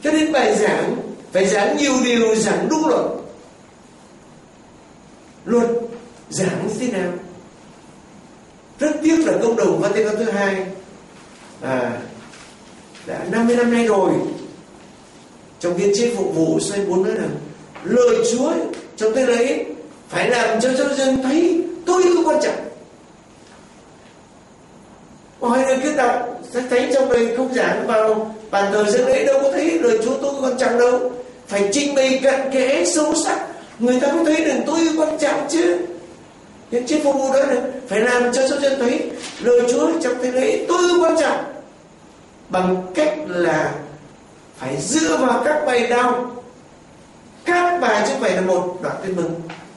Cho nên bài giảng phải giảng nhiều điều, giảng đúng luật. Luật giảng như thế nào? Rất tiếc là Công đồng Vatican thứ hai đã 50 năm nay rồi, trong hiến chế phục vụ xoay 4 nói rằng lời Chúa trong thế lễ phải làm cho giáo dân thấy tôi không quan trọng. Hỏi người cứ đọc thấy trong đời không giảng vào bàn thờ dân lễ đâu có thấy lời Chúa tôi quan trọng đâu. Phải trình bày cặn kẽ sâu sắc, người ta mới thấy rằng tôi quan trọng chứ. Hiến chế phục vụ đó là phải làm cho giáo dân thấy lời Chúa trong thế lễ tôi quan trọng, bằng cách là phải dựa vào các bài đọc, các bài chứ không phải là một đoạn tin mừng,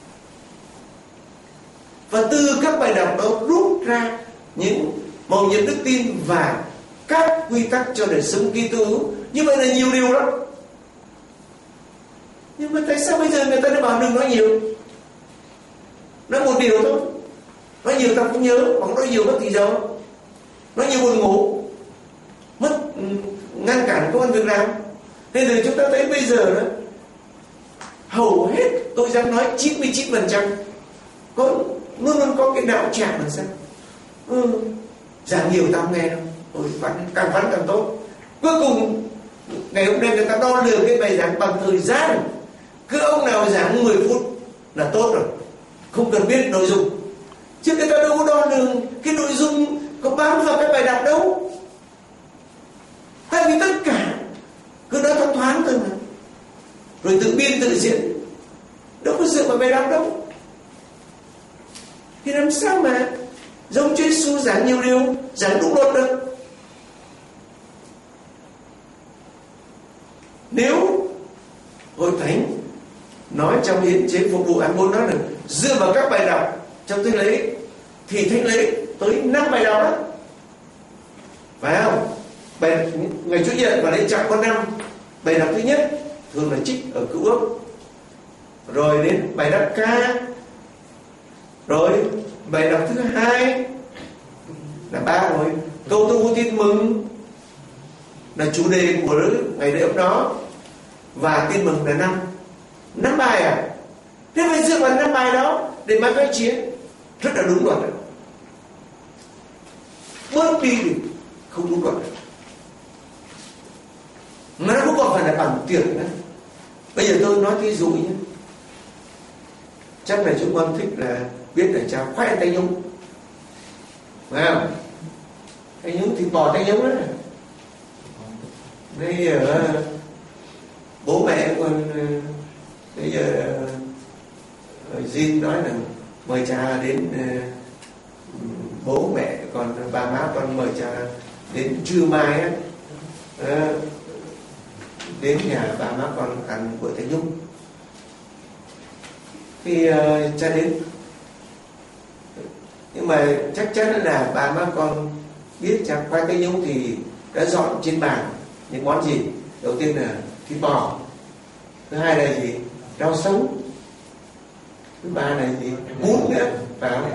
và từ các bài đọc đó rút ra những mầu nhiệm đức tin và các quy tắc cho đời sống Kitô hữu. Như vậy là nhiều điều lắm. Nhưng mà tại sao bây giờ người ta lại bảo đừng nói nhiều? Nói một điều thôi. Nói nhiều ta không nhớ, hoặc nói nhiều mất thì giờ, nói nhiều buồn ngủ, mất ngăn cản công ăn việc làm. Nên rồi chúng ta thấy bây giờ đó, hầu hết tôi dám nói 99% luôn luôn có cái đạo trạng là sao? Giảng nhiều ta không nghe đâu, càng vắn càng tốt. Cuối cùng ngày hôm nay người ta đo lường cái bài giảng bằng thời gian. Cứ ông nào giảng 10 phút là tốt rồi, không cần biết nội dung. Chứ người ta đâu có đo lường cái nội dung có bám vào cái bài đọc đâu. Tại vì tất cả cứ nói thoáng thoáng thôi mà, rồi tự biên tự diễn, đâu có dựa vào bài đọc đâu. Thì làm sao mà giống Chúa Giêsu giảng nhiều điều, giảng đúng luật được? Nếu Hội Thánh nói trong hiến chế phục vụ ăn 4 nói là dựa vào các bài đọc trong thánh lễ, thì thánh lễ tới 5 bài đọc đó, phải không? Ngày Chủ nhật và lễ Trọng có 5 bài đọc. Thứ nhất thường là trích ở Cựu Ước, rồi đến bài đọc ca, rồi bài đọc thứ 2 là 3, rồi câu tu tin mừng là chủ đề của ngày lễ hôm đó, và tin mừng là 5 bài à? Thế phải dựa vào 5 bài đó để mà phát chiến rất là đúng luật. Bớt đi thì không đúng luật. Nó cũng còn phải là bằng tiền nữa. Bây giờ tôi nói thí dụ nhé. Chắc là chúng con thích là biết là cha khoe tay nhúng, phải không? Tay nhúng thì bò tay nhúng đó. Bây giờ bố mẹ con bây giờ Jin nói là mời cha đến, bố mẹ còn bà má con mời cha đến trưa mai á, đến nhà bà má con ăn bữa Thánh Nhung. Khi cha đến, nhưng mà chắc chắn là bà má con biết cha khoai tây nhung thì đã dọn trên bàn những món gì. Đầu tiên là thịt bò, thứ hai là gì, rau sống, thứ ba là gì, bún nữa, phải không?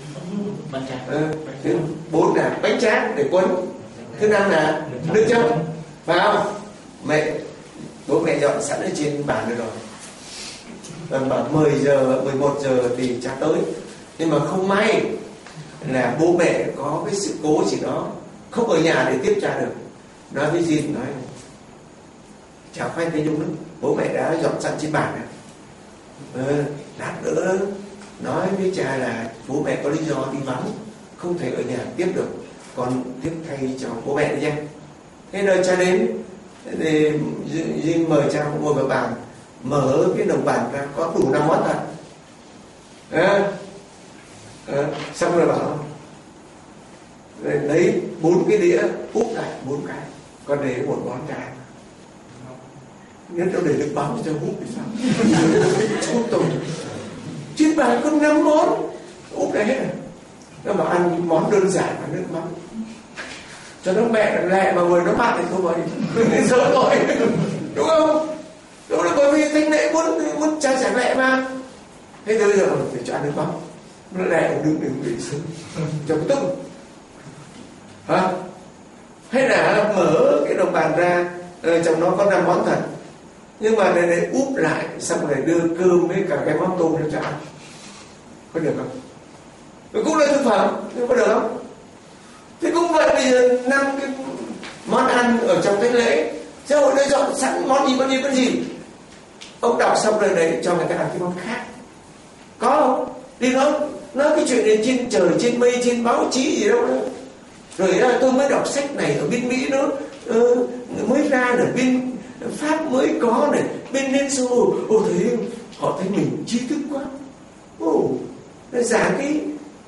Thứ 4 là bánh tráng để quấn, thứ 5 là nước chấm, phải không? Bố mẹ dọn sẵn ở trên bàn rồi. Và bảo 10 giờ, 11 giờ thì cha tới. Nhưng mà không may là bố mẹ có cái sự cố gì đó, không ở nhà để tiếp cha được. Nói với Jin, nói chào khoan Tây Nhung lắm, bố mẹ đã dọn sẵn trên bàn rồi. Lát nữa nói với cha là bố mẹ có lý do đi vắng, không thể ở nhà tiếp được, con tiếp thay cho bố mẹ đi nha. Thế rồi cha đến thì Jin mời cha ngồi vào bàn, mở cái đồng bàn ra có đủ 5 món thật. Xong rồi bảo rồi lấy 4 cái đĩa úp lại 4 cái, con để một món trà. Nếu đâu để được bóng cho hút thì sao? Không tồi. Trên bàn có 5 món úp lại hết rồi. Nó bảo ăn món đơn giản và nước mắm, cho nó mẹ lẹ mà người nó mặn thì không vậy. Rồi rồi, đúng không? Đúng là bởi vì thánh lễ muốn cha giảng lẹ mà. Thế bây giờ phải cho ăn nước mắm, nó lẹ đừng bị sưng cho cái tức. Hả? Hay là mở cái đồng bàn ra trong đó có 5 món thật, nhưng mà để úp lại xong rồi đưa cơm với cả cái món tôm cho ăn, có được không? Rồi cũng là thực phẩm, nhưng có được không? Thì cũng vậy, bây giờ 5 cái món ăn ở trong thánh lễ, giáo hội đã dọn sẵn món gì. Ông đọc xong rồi đấy cho người ta ăn cái món khác, có không? Đi nói cái chuyện này trên trời, trên mây, trên báo chí gì đâu nữa. Rồi là tôi mới đọc sách này ở bên Mỹ nó mới ra, ở bên Pháp mới có này, bên Liên Xô, thấy họ thấy mình trí thức quá, nó giảng cái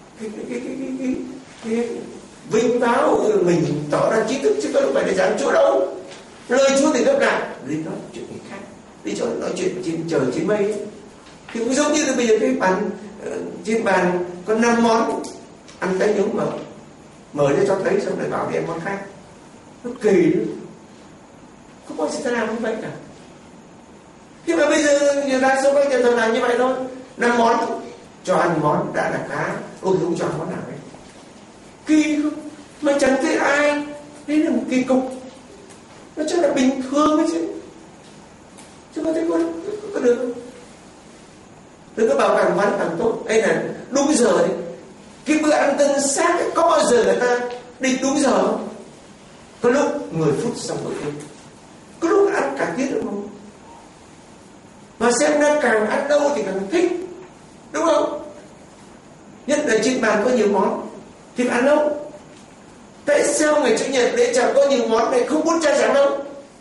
vinh báo mình tỏ ra trí thức, chứ không phải là giảng chỗ đâu. Lời Chúa thì gấp lại đi nói chuyện người khác, đi cho nói chuyện trên trời trên mây ấy. Thì cũng giống như là bây giờ cái bàn trên bàn có 5 món ăn cái nhúng mà mở ra cho thấy, xong rồi bảo đi ăn món khác, nó kỳ lắm. Không bao giờ ta làm như vậy cả. Thế mà bây giờ người ta số các nhà thờ làm như vậy thôi, 5 món cho ăn món đã là khá, không cho ăn món nào đấy, kỳ không? Mà chẳng thấy ai, đấy là một kỳ cục, nó chắc là bình thường ấy chứ có thấy có được không? Đừng có bảo càng vắn càng tốt. Đây là đúng giờ đấy. Cái bữa ăn tân xác ấy, có bao giờ người ta định đúng giờ không? Có lúc 10 phút xong bữa cơm, có lúc ăn cả tiết nữa không? Mà xem nó càng ăn lâu thì càng thích, đúng không? Nhất là trên bàn có nhiều món thì ăn lâu. Tại sao ngày Chủ nhật lễ chẳng có nhiều món này không muốn cha giảng đâu?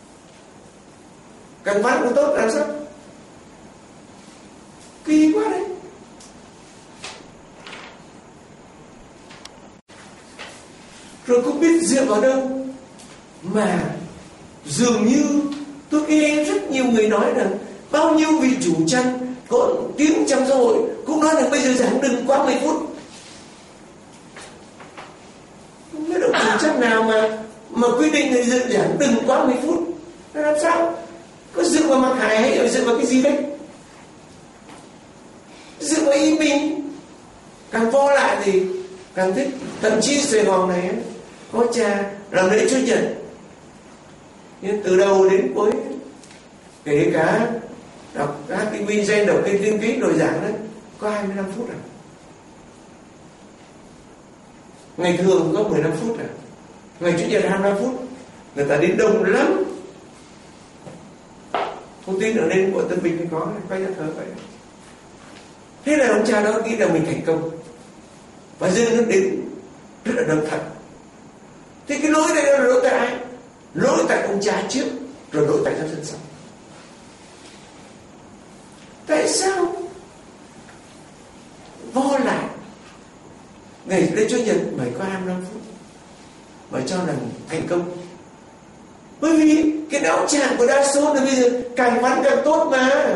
Càng vắn càng tốt làm sao? Kỳ quá đấy. Rồi không biết dựa vào đâu mà dường như tôi nghe rất nhiều người nói rằng bao nhiêu vị chủ chăn có tiếng trong xã hội cũng nói rằng bây giờ giảng đừng quá 10 phút. Không biết ông chủ chăn nào mà quy định người dự giảng đừng quá 10 phút. Làm sao? Có dựa vào mặt hài hay dựa vào cái gì đấy? Dựa vào ý mình. Càng vo lại thì càng thích. Thậm chí Sài Gòn này có cha làm lễ Chúa Nhật, nhưng từ đầu đến cuối, kể cả đọc các cái ghi danh, đọc cái tiên ký rồi giảng đấy, có 25 phút à? Ngày thường có 15 phút à? Ngày Chủ nhật 25 phút. Người ta đến đông lắm. Không tin ở đây của Tân Bình thì có nhà thờ vậy. Thế là ông cha đó nghĩ là mình thành công, và dư nó đến rất là đông thật. Thế cái lỗi này là lỗi tại ai? Lỗi tại ông cha trước, rồi lỗi tại giáo dân sau. Tại sao vo lại ngày lễ Chúa Nhật mới có 25 phút mà cho rằng thành công? Bởi vì cái não trạng của đa số là bây giờ càng vắn càng tốt mà.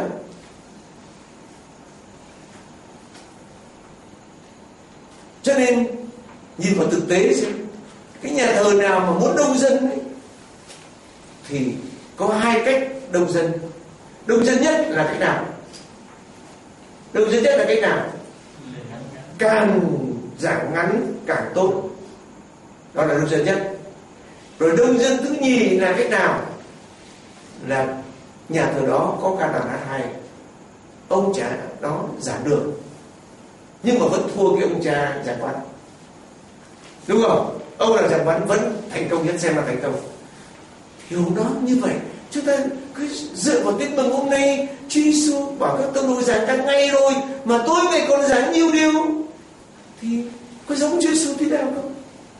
Cho nên nhìn vào thực tế xem, cái nhà thờ nào mà muốn đông dân ấy, thì có 2 cách đông dân. Đông dân nhất là cách nào? Đông dân nhất là cách nào? Càng giảng ngắn càng tốt. Đó là đông dân nhất. Rồi đông dân thứ nhì là cách nào? Là nhà thờ đó có ca đàn hát hay, ông cha đó giảng được, nhưng mà vẫn thua cái ông cha giảng văn, đúng không? Ông là giảng văn vẫn thành công nhất, xem là thành công. Hiểu nó như vậy. Chúng ta cứ dựa vào Tin Mừng hôm nay, Chúa Giêsu bảo các tông đồ giảng cả ngày rồi, mà tối ngày còn giảng nhiều điều, thì có giống Chúa Giêsu thế nào không?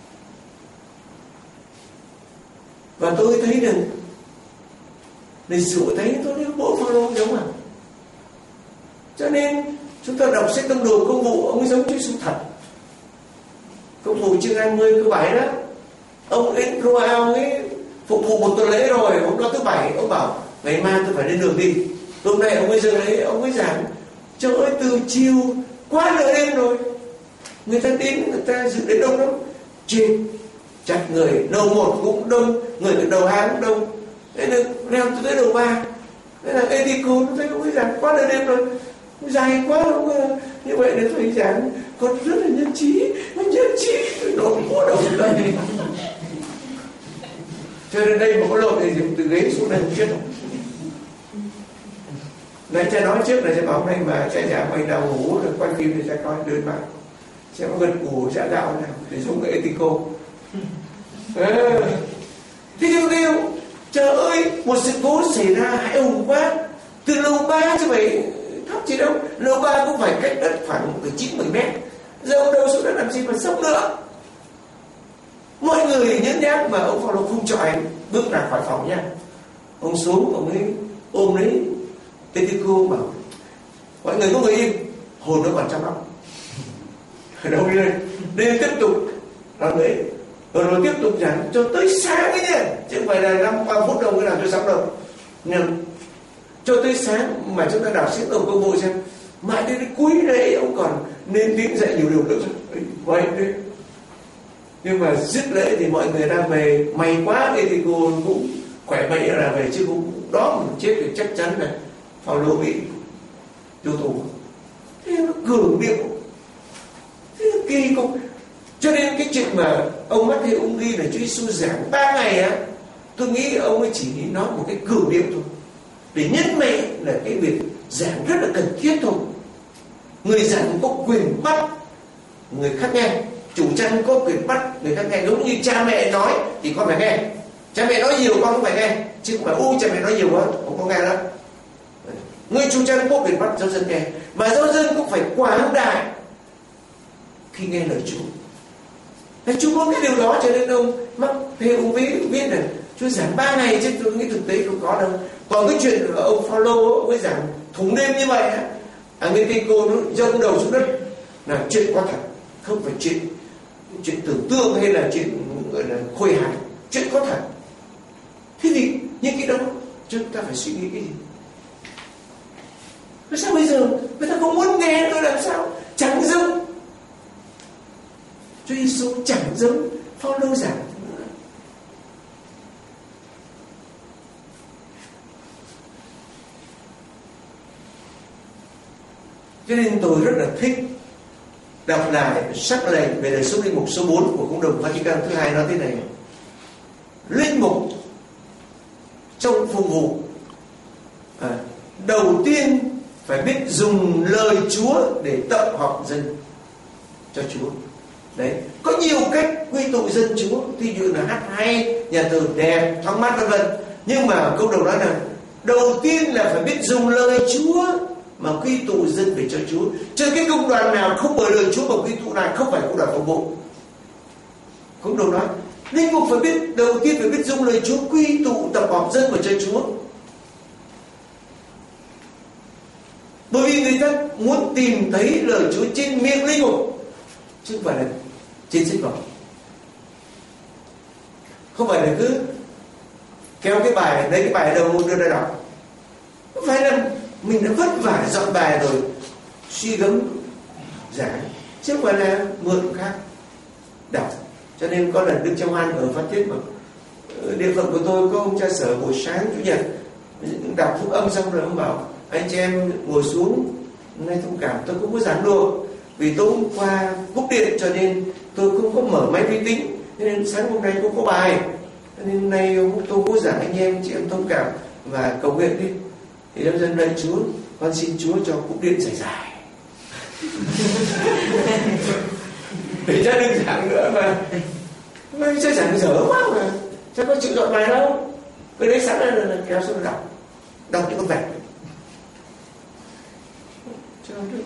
Và tôi thấy rằng lịch sử thấy tôi thấy mỗi Phaolô giống à. Cho nên chúng ta đọc sách Tông Đồ Công vụ, ông ấy giống Chúa Giêsu thật. Công vụ chương 20 câu 7 đó, ông đến Roma, ông ấy phục vụ một tuần lễ rồi, hôm đó thứ 7 ông bảo ngày mai tôi phải lên đường đi. Hôm nay ông ấy dừng lễ, ông ấy giảng. Trời ơi, từ chiều quá nửa đêm rồi, người ta đến, người ta dự đến đông lắm, chết chặt người. Đầu 1 cũng đông, người từ đầu 2 cũng đông, thế là leo tới đầu 3. Thế là Edico nó thấy ông ấy giảng quá nửa đêm rồi, dài quá không, như vậy nên phải giảng còn rất là nhân trí, nó nhân trí nổi mùa đầu lên. Cho nên đây mà có lộn thì từ ghế xuống đây chết rồi. Nãy cha nói trước là cha bảo hôm nay mà cha già mày nào ngủ rồi quay phim thì cha coi đơn mà cha có gật ngủ cha đạo nào để dùng cái Etico. Thế kêu trời ơi, một sự cố xảy ra hãi hùng quá. Từ lầu 3 chứ phải thấp gì đâu, lầu 3 cũng phải cách đất khoảng từ 9-10 mét. Giờ ông đâu xuống đất làm gì mà sống nữa. Mọi người nhớ nhác mà ông Phaolô không cho anh bước ra khỏi phòng nha. Ông xuống, ông ấy ôm lấy Etico bảo mọi người có người im, hồn nó còn trong lắm. Đâu đi đây tiếp tục nói đấy. Rồi tiếp tục giảng cho tới sáng ấy nhỉ, chứ không phải là 5-3 phút đâu cái làm cho xong đâu. Nhưng cho tới sáng mà chúng ta đọc sách Đồng Công Vụ xem, mãi đến cuối đấy ông còn nên tiếng dạy nhiều điều nữa. Vậy đấy. Nhưng mà dứt lễ thì mọi người đang về, may quá thì cô cũng khỏe mạnh là về, chứ cũng đó mà chết thì chắc chắn là Phaolô bị vô tù. Thế nó cường điệu, thế nó kỳ cục. Cho nên cái chuyện mà ông Matthew ông ghi là Chúa Giêsu giảng 3 ngày á, tôi nghĩ ông ấy chỉ nói một cái cử điệu thôi, để nhấn mạnh là cái việc giảng rất là cần thiết thôi. Người giảng có quyền bắt người khác nghe, chủ trương có quyền bắt người khác nghe. Giống như cha mẹ nói thì con phải nghe, cha mẹ nói nhiều con không phải nghe, chứ không phải cha mẹ nói nhiều quá không có nghe đó. Người chủ trương có quyền bắt giáo dân nghe, mà giáo dân cũng phải quảng đại khi nghe lời Chúa. Chúa muốn cái điều đó, cho nên ông Matthew ông viết là Chúa giảng 3 ngày, chứ tôi nghĩ thực tế không có đâu. Còn cái chuyện của ông Phaolô ông ấy giảng thùng đêm như vậy á, người Tây Cô nó dâng đầu xuống đất là chuyện có thật, không phải chuyện tưởng tượng hay là chuyện gọi là khôi hài, chuyện có thật. Thế thì những cái đó chúng ta phải suy nghĩ cái gì? Sao bây giờ người ta không muốn nghe nữa, làm sao? Chẳng giống Chúa Giêsu, chẳng giống Phaolô giảng nữa. Cho nên tôi rất là thích đọc lại sắc lệnh về đời sống linh mục số 4 của Công đồng Vatican thứ 2 nói thế này: linh mục trong phục vụ đầu tiên phải biết dùng lời Chúa để tập hợp dân cho Chúa. Đấy, có nhiều cách quy tụ dân Chúa, ví dụ là hát hay, nhà thờ đẹp, thoáng mát vân vân. Nhưng mà câu đầu nói là đầu tiên là phải biết dùng lời Chúa mà quy tụ dân về cho Chúa. Chứ cái công đoàn nào không bởi lời Chúa mà quy tụ lại không phải công đoàn phục vụ. Câu đầu nói linh mục phải biết, đầu tiên phải biết dùng lời Chúa quy tụ tập hợp dân vào cho Chúa. Bởi vì người ta muốn tìm thấy lời Chúa trên miệng linh mục, chứ không phải là trên sách vở. Không phải là cứ kéo cái bài, lấy cái bài ở đâu đưa ra đọc. Không phải là mình đã vất vả dọn bài rồi suy gẫm giảng, chứ không phải là mượn khác đọc. Cho nên có lần Đức Cha Hoan ở Phan Thiết mà địa phận của tôi có ông cha sở buổi sáng Chủ nhật đọc phúc âm xong rồi ông bảo anh chị em ngồi xuống, nay thông cảm tôi cũng có giảng được, vì tôi hôm qua cúp điện cho nên tôi không có mở máy vi tính, nên sáng hôm nay cũng có bài, nên hôm nay tôi có giảng, anh em chị em thông cảm và cầu nguyện đi. Thì em dân đây Chúa, con xin Chúa cho cúp điện dài dài để cha đừng giảng nữa mà cha giảng dở quá mà cha có chịu dọn bài đâu. Cái đấy sẵn là kéo xuống đọc những con vẹt cho được.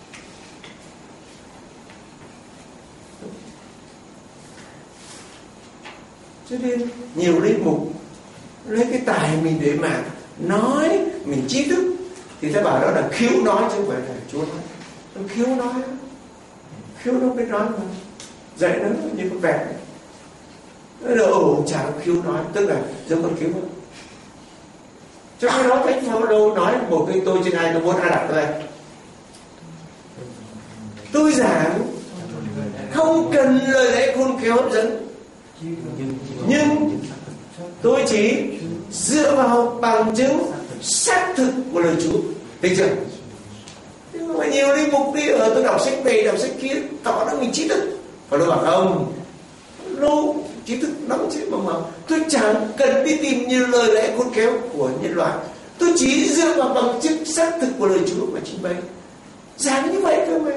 Cho nên nhiều linh mục lấy cái tài mình để mà nói mình trí thức, thì ta bảo đó là khiếu nói chứ không phải là Chúa nói. Nó khiếu nói, khiếu nó biết nói mà dạy nó như con vẹt. Nó là chả khiếu nói, tức là giống con khiếu. Cho cái đó Thánh Phaolô nói một cái tôi trên hai tôi muốn đặt đây. Tôi giảng không cần lời lẽ khôn khéo hấp dẫn, nhưng tôi chỉ dựa vào bằng chứng xác thực của lời Chúa. Thấy chưa? Nhưng mà nhiều linh mục đi ở tôi đọc sách này đọc sách kia tỏ ra mình trí thức, và tôi bảo không, trí thức nắm chữ màu. Tôi chẳng cần đi tìm nhiều lời lẽ khôn khéo của nhân loại. Tôi chỉ dựa vào bằng chứng xác thực của lời Chúa mà trình bày. Giảng như vậy cơ mà.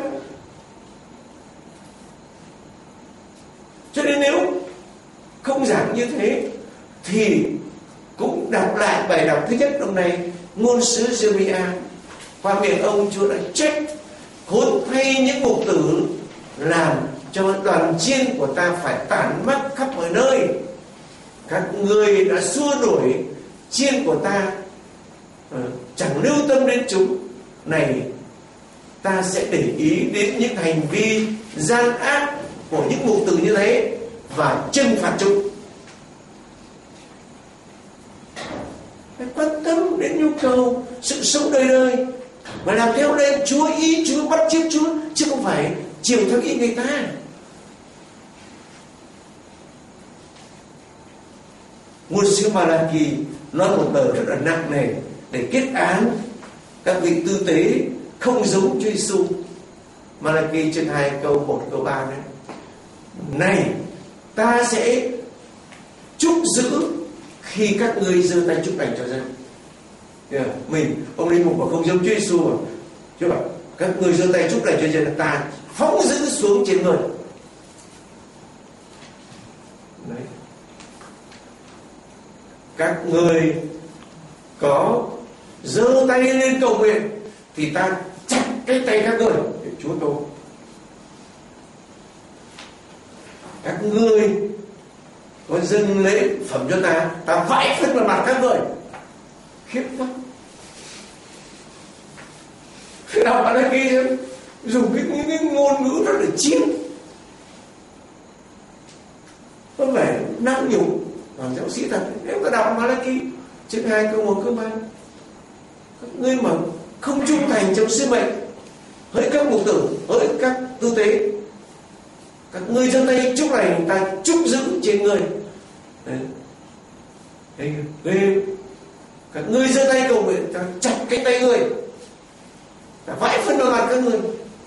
Cho nên nếu không giảng như thế thì cũng đọc lại bài đọc thứ nhất hôm nay, ngôn sứ Jeremia. Qua miệng ông, Chúa đã trách khốn thay những mục tử làm cho đoàn chiên của ta phải tản mắc khắp mọi nơi. Các ngươi đã xua đuổi chiên của ta, chẳng lưu tâm đến chúng. Này, ta sẽ để ý đến những hành vi gian ác của những mục tử như thế và trừng phạt chúng. Phải quan tâm đến nhu cầu sự sống đời đời, mà làm theo lên Chúa, ý Chúa, bắt chước Chúa, chứ không phải chiều theo ý người ta. Ngôn sứ Malachi nói một lời rất là nặng nề để kết án các vị tư tế không giống Chúa Giêsu. Malachi chương 2 câu 1 câu 3 đấy. Này, ta sẽ chúc giữ khi các ngươi giơ tay chúc lành cho dân. Ông linh mục bảo không giống Chúa Giêsu mà. Chúa bảo các ngươi giơ tay chúc lành cho dân, ta phóng giữ xuống trên người. Đấy. Các ngươi có giơ tay lên cầu nguyện thì ta chặt cái tay các ngươi để Chúa tôi. Các ngươi có dâng lễ phẩm cho ta, ta vãi phân vào mặt các ngươi. Khiếp quá. Khi nào bạn ấy ghi dùng cái ngôn ngữ đó để chiếm, có vẻ năng nhục làm giáo sĩ thật. Nếu ta đọc Malachi chương 2 câu 1 câu 3, các ngươi mà không trung thành trong sứ mệnh, hỡi các mục tử, hỡi các tư tế, các ngươi giơ tay chúc lành, ta chúc giữ trên người. Đấy. Các ngươi giơ tay cầu nguyện, ta chặt cái tay ngươi, ta vãi phân vào mặt các ngươi.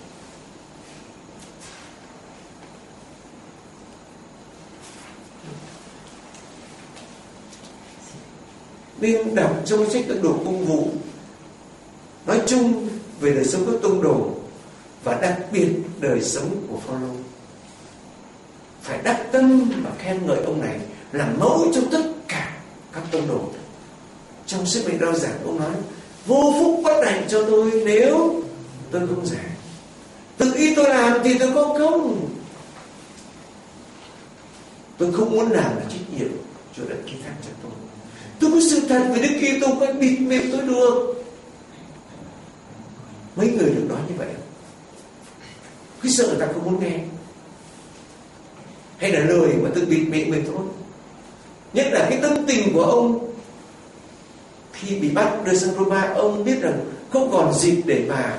Nên đọc trong sách Tông Đồ Công vụ nói chung về đời sống các tông đồ và đặc biệt đời sống của Phao-lô. Phải đắc tâm và khen ngợi ông này làm mẫu trong tất cả các tông đồ. Trong sứ mệnh rao giảng ông nói: vô phúc bất hạnh cho tôi nếu tôi không giảng. Tự ý tôi làm thì tôi có công. Tôi không muốn làm là trách nhiệm Chúa đã ký thác cho tôi. Tôi có sự thật về Đức Kitô, có bịt miệng tôi được. Mấy người được nói như vậy không? Cứ sợ người ta không muốn nghe, hay là lời mà tự bịt miệng mình thôi. Nhất là cái tâm tình của ông khi bị bắt đưa sang Roma, ông biết rằng không còn dịp để mà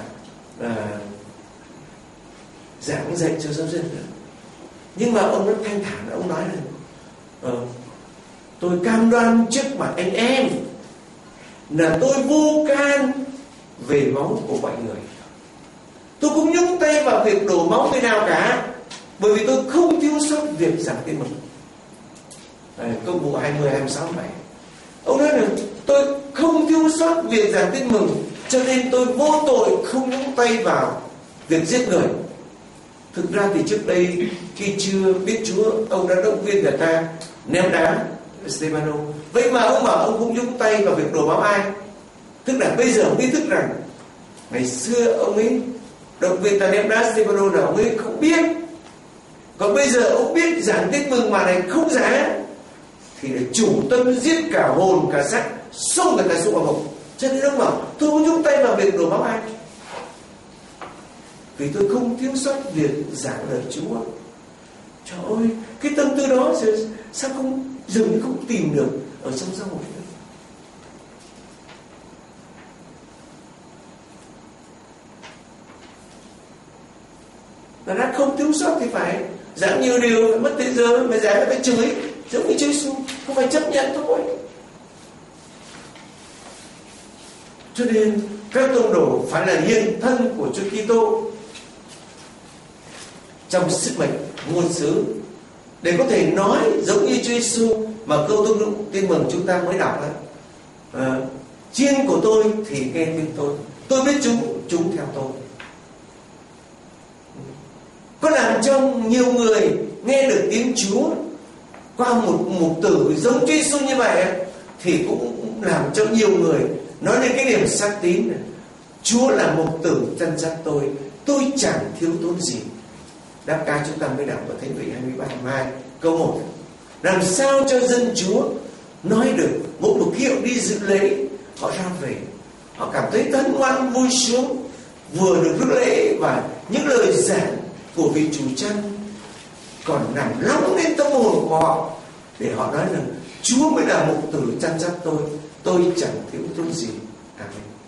giảng dạy cho giáo dân nữa. Nhưng mà ông rất thanh thản, ông nói là tôi cam đoan trước mặt anh em là tôi vô can về máu của mọi người. Tôi không nhúng tay vào việc đổ máu người nào cả, bởi vì tôi không thiếu sót việc giảng tin mừng. Công vụ 20, 26, 27. Ông nói là tôi không thiếu sót việc giảng tin mừng, cho nên tôi vô tội không nhúng tay vào việc giết người. Thực ra thì trước đây khi chưa biết Chúa, ông đã động viên người ta ném đá Stefano. Vậy mà ông bảo ông không nhúng tay vào việc đổ máu ai. Tức là bây giờ ông ý thức rằng ngày xưa ông ấy động viên ta ném đá Stefano là ông ấy không biết. Còn bây giờ ông biết giảng tin mừng mà này không giá thì để chủ tâm giết cả hồn cả xác, xông người ta xuống vào mộc. Cho nên ông bảo tôi không nhúng tay vào việc đổ máu ai, vì tôi không thiếu sót việc giảng lời Chúa. Trời ơi, cái tâm tư đó sao không dường như không tìm được ở trong xã hội nữa. Và đã không thiếu sót thì phải giảng nhiều điều, phải mất thế giới, mà giảng phải chửi, giống như Chúa Giêsu, không phải chấp nhận thôi. Cho nên các tông đồ phải là hiện thân của Chúa Kitô trong sức mạnh ngôn sứ để có thể nói giống như Chúa Giêsu mà câu tin mừng chúng ta mới đọc đó. Chiên của tôi thì nghe tiếng tôi biết chúng theo tôi. Có làm cho nhiều người nghe được tiếng Chúa qua một từ giống Chúa Giêsu như vậy thì cũng làm cho nhiều người nói đến cái niềm xác tín này. Chúa là một tử chân dắt tôi chẳng thiếu thốn gì. Đáp ca chúng ta mới đọc ở Thánh vị 23-22 câu 1. Làm sao cho dân Chúa nói được một hiệu đi dự lễ, họ ra về, họ cảm thấy thân ngoan vui sướng, vừa được rước lễ và những lời giảng của vị chủ chân còn nằm lóng lên tâm hồn của họ, để họ nói rằng Chúa mới là một tử chăn dắt tôi chẳng thiếu thốn gì. Amen.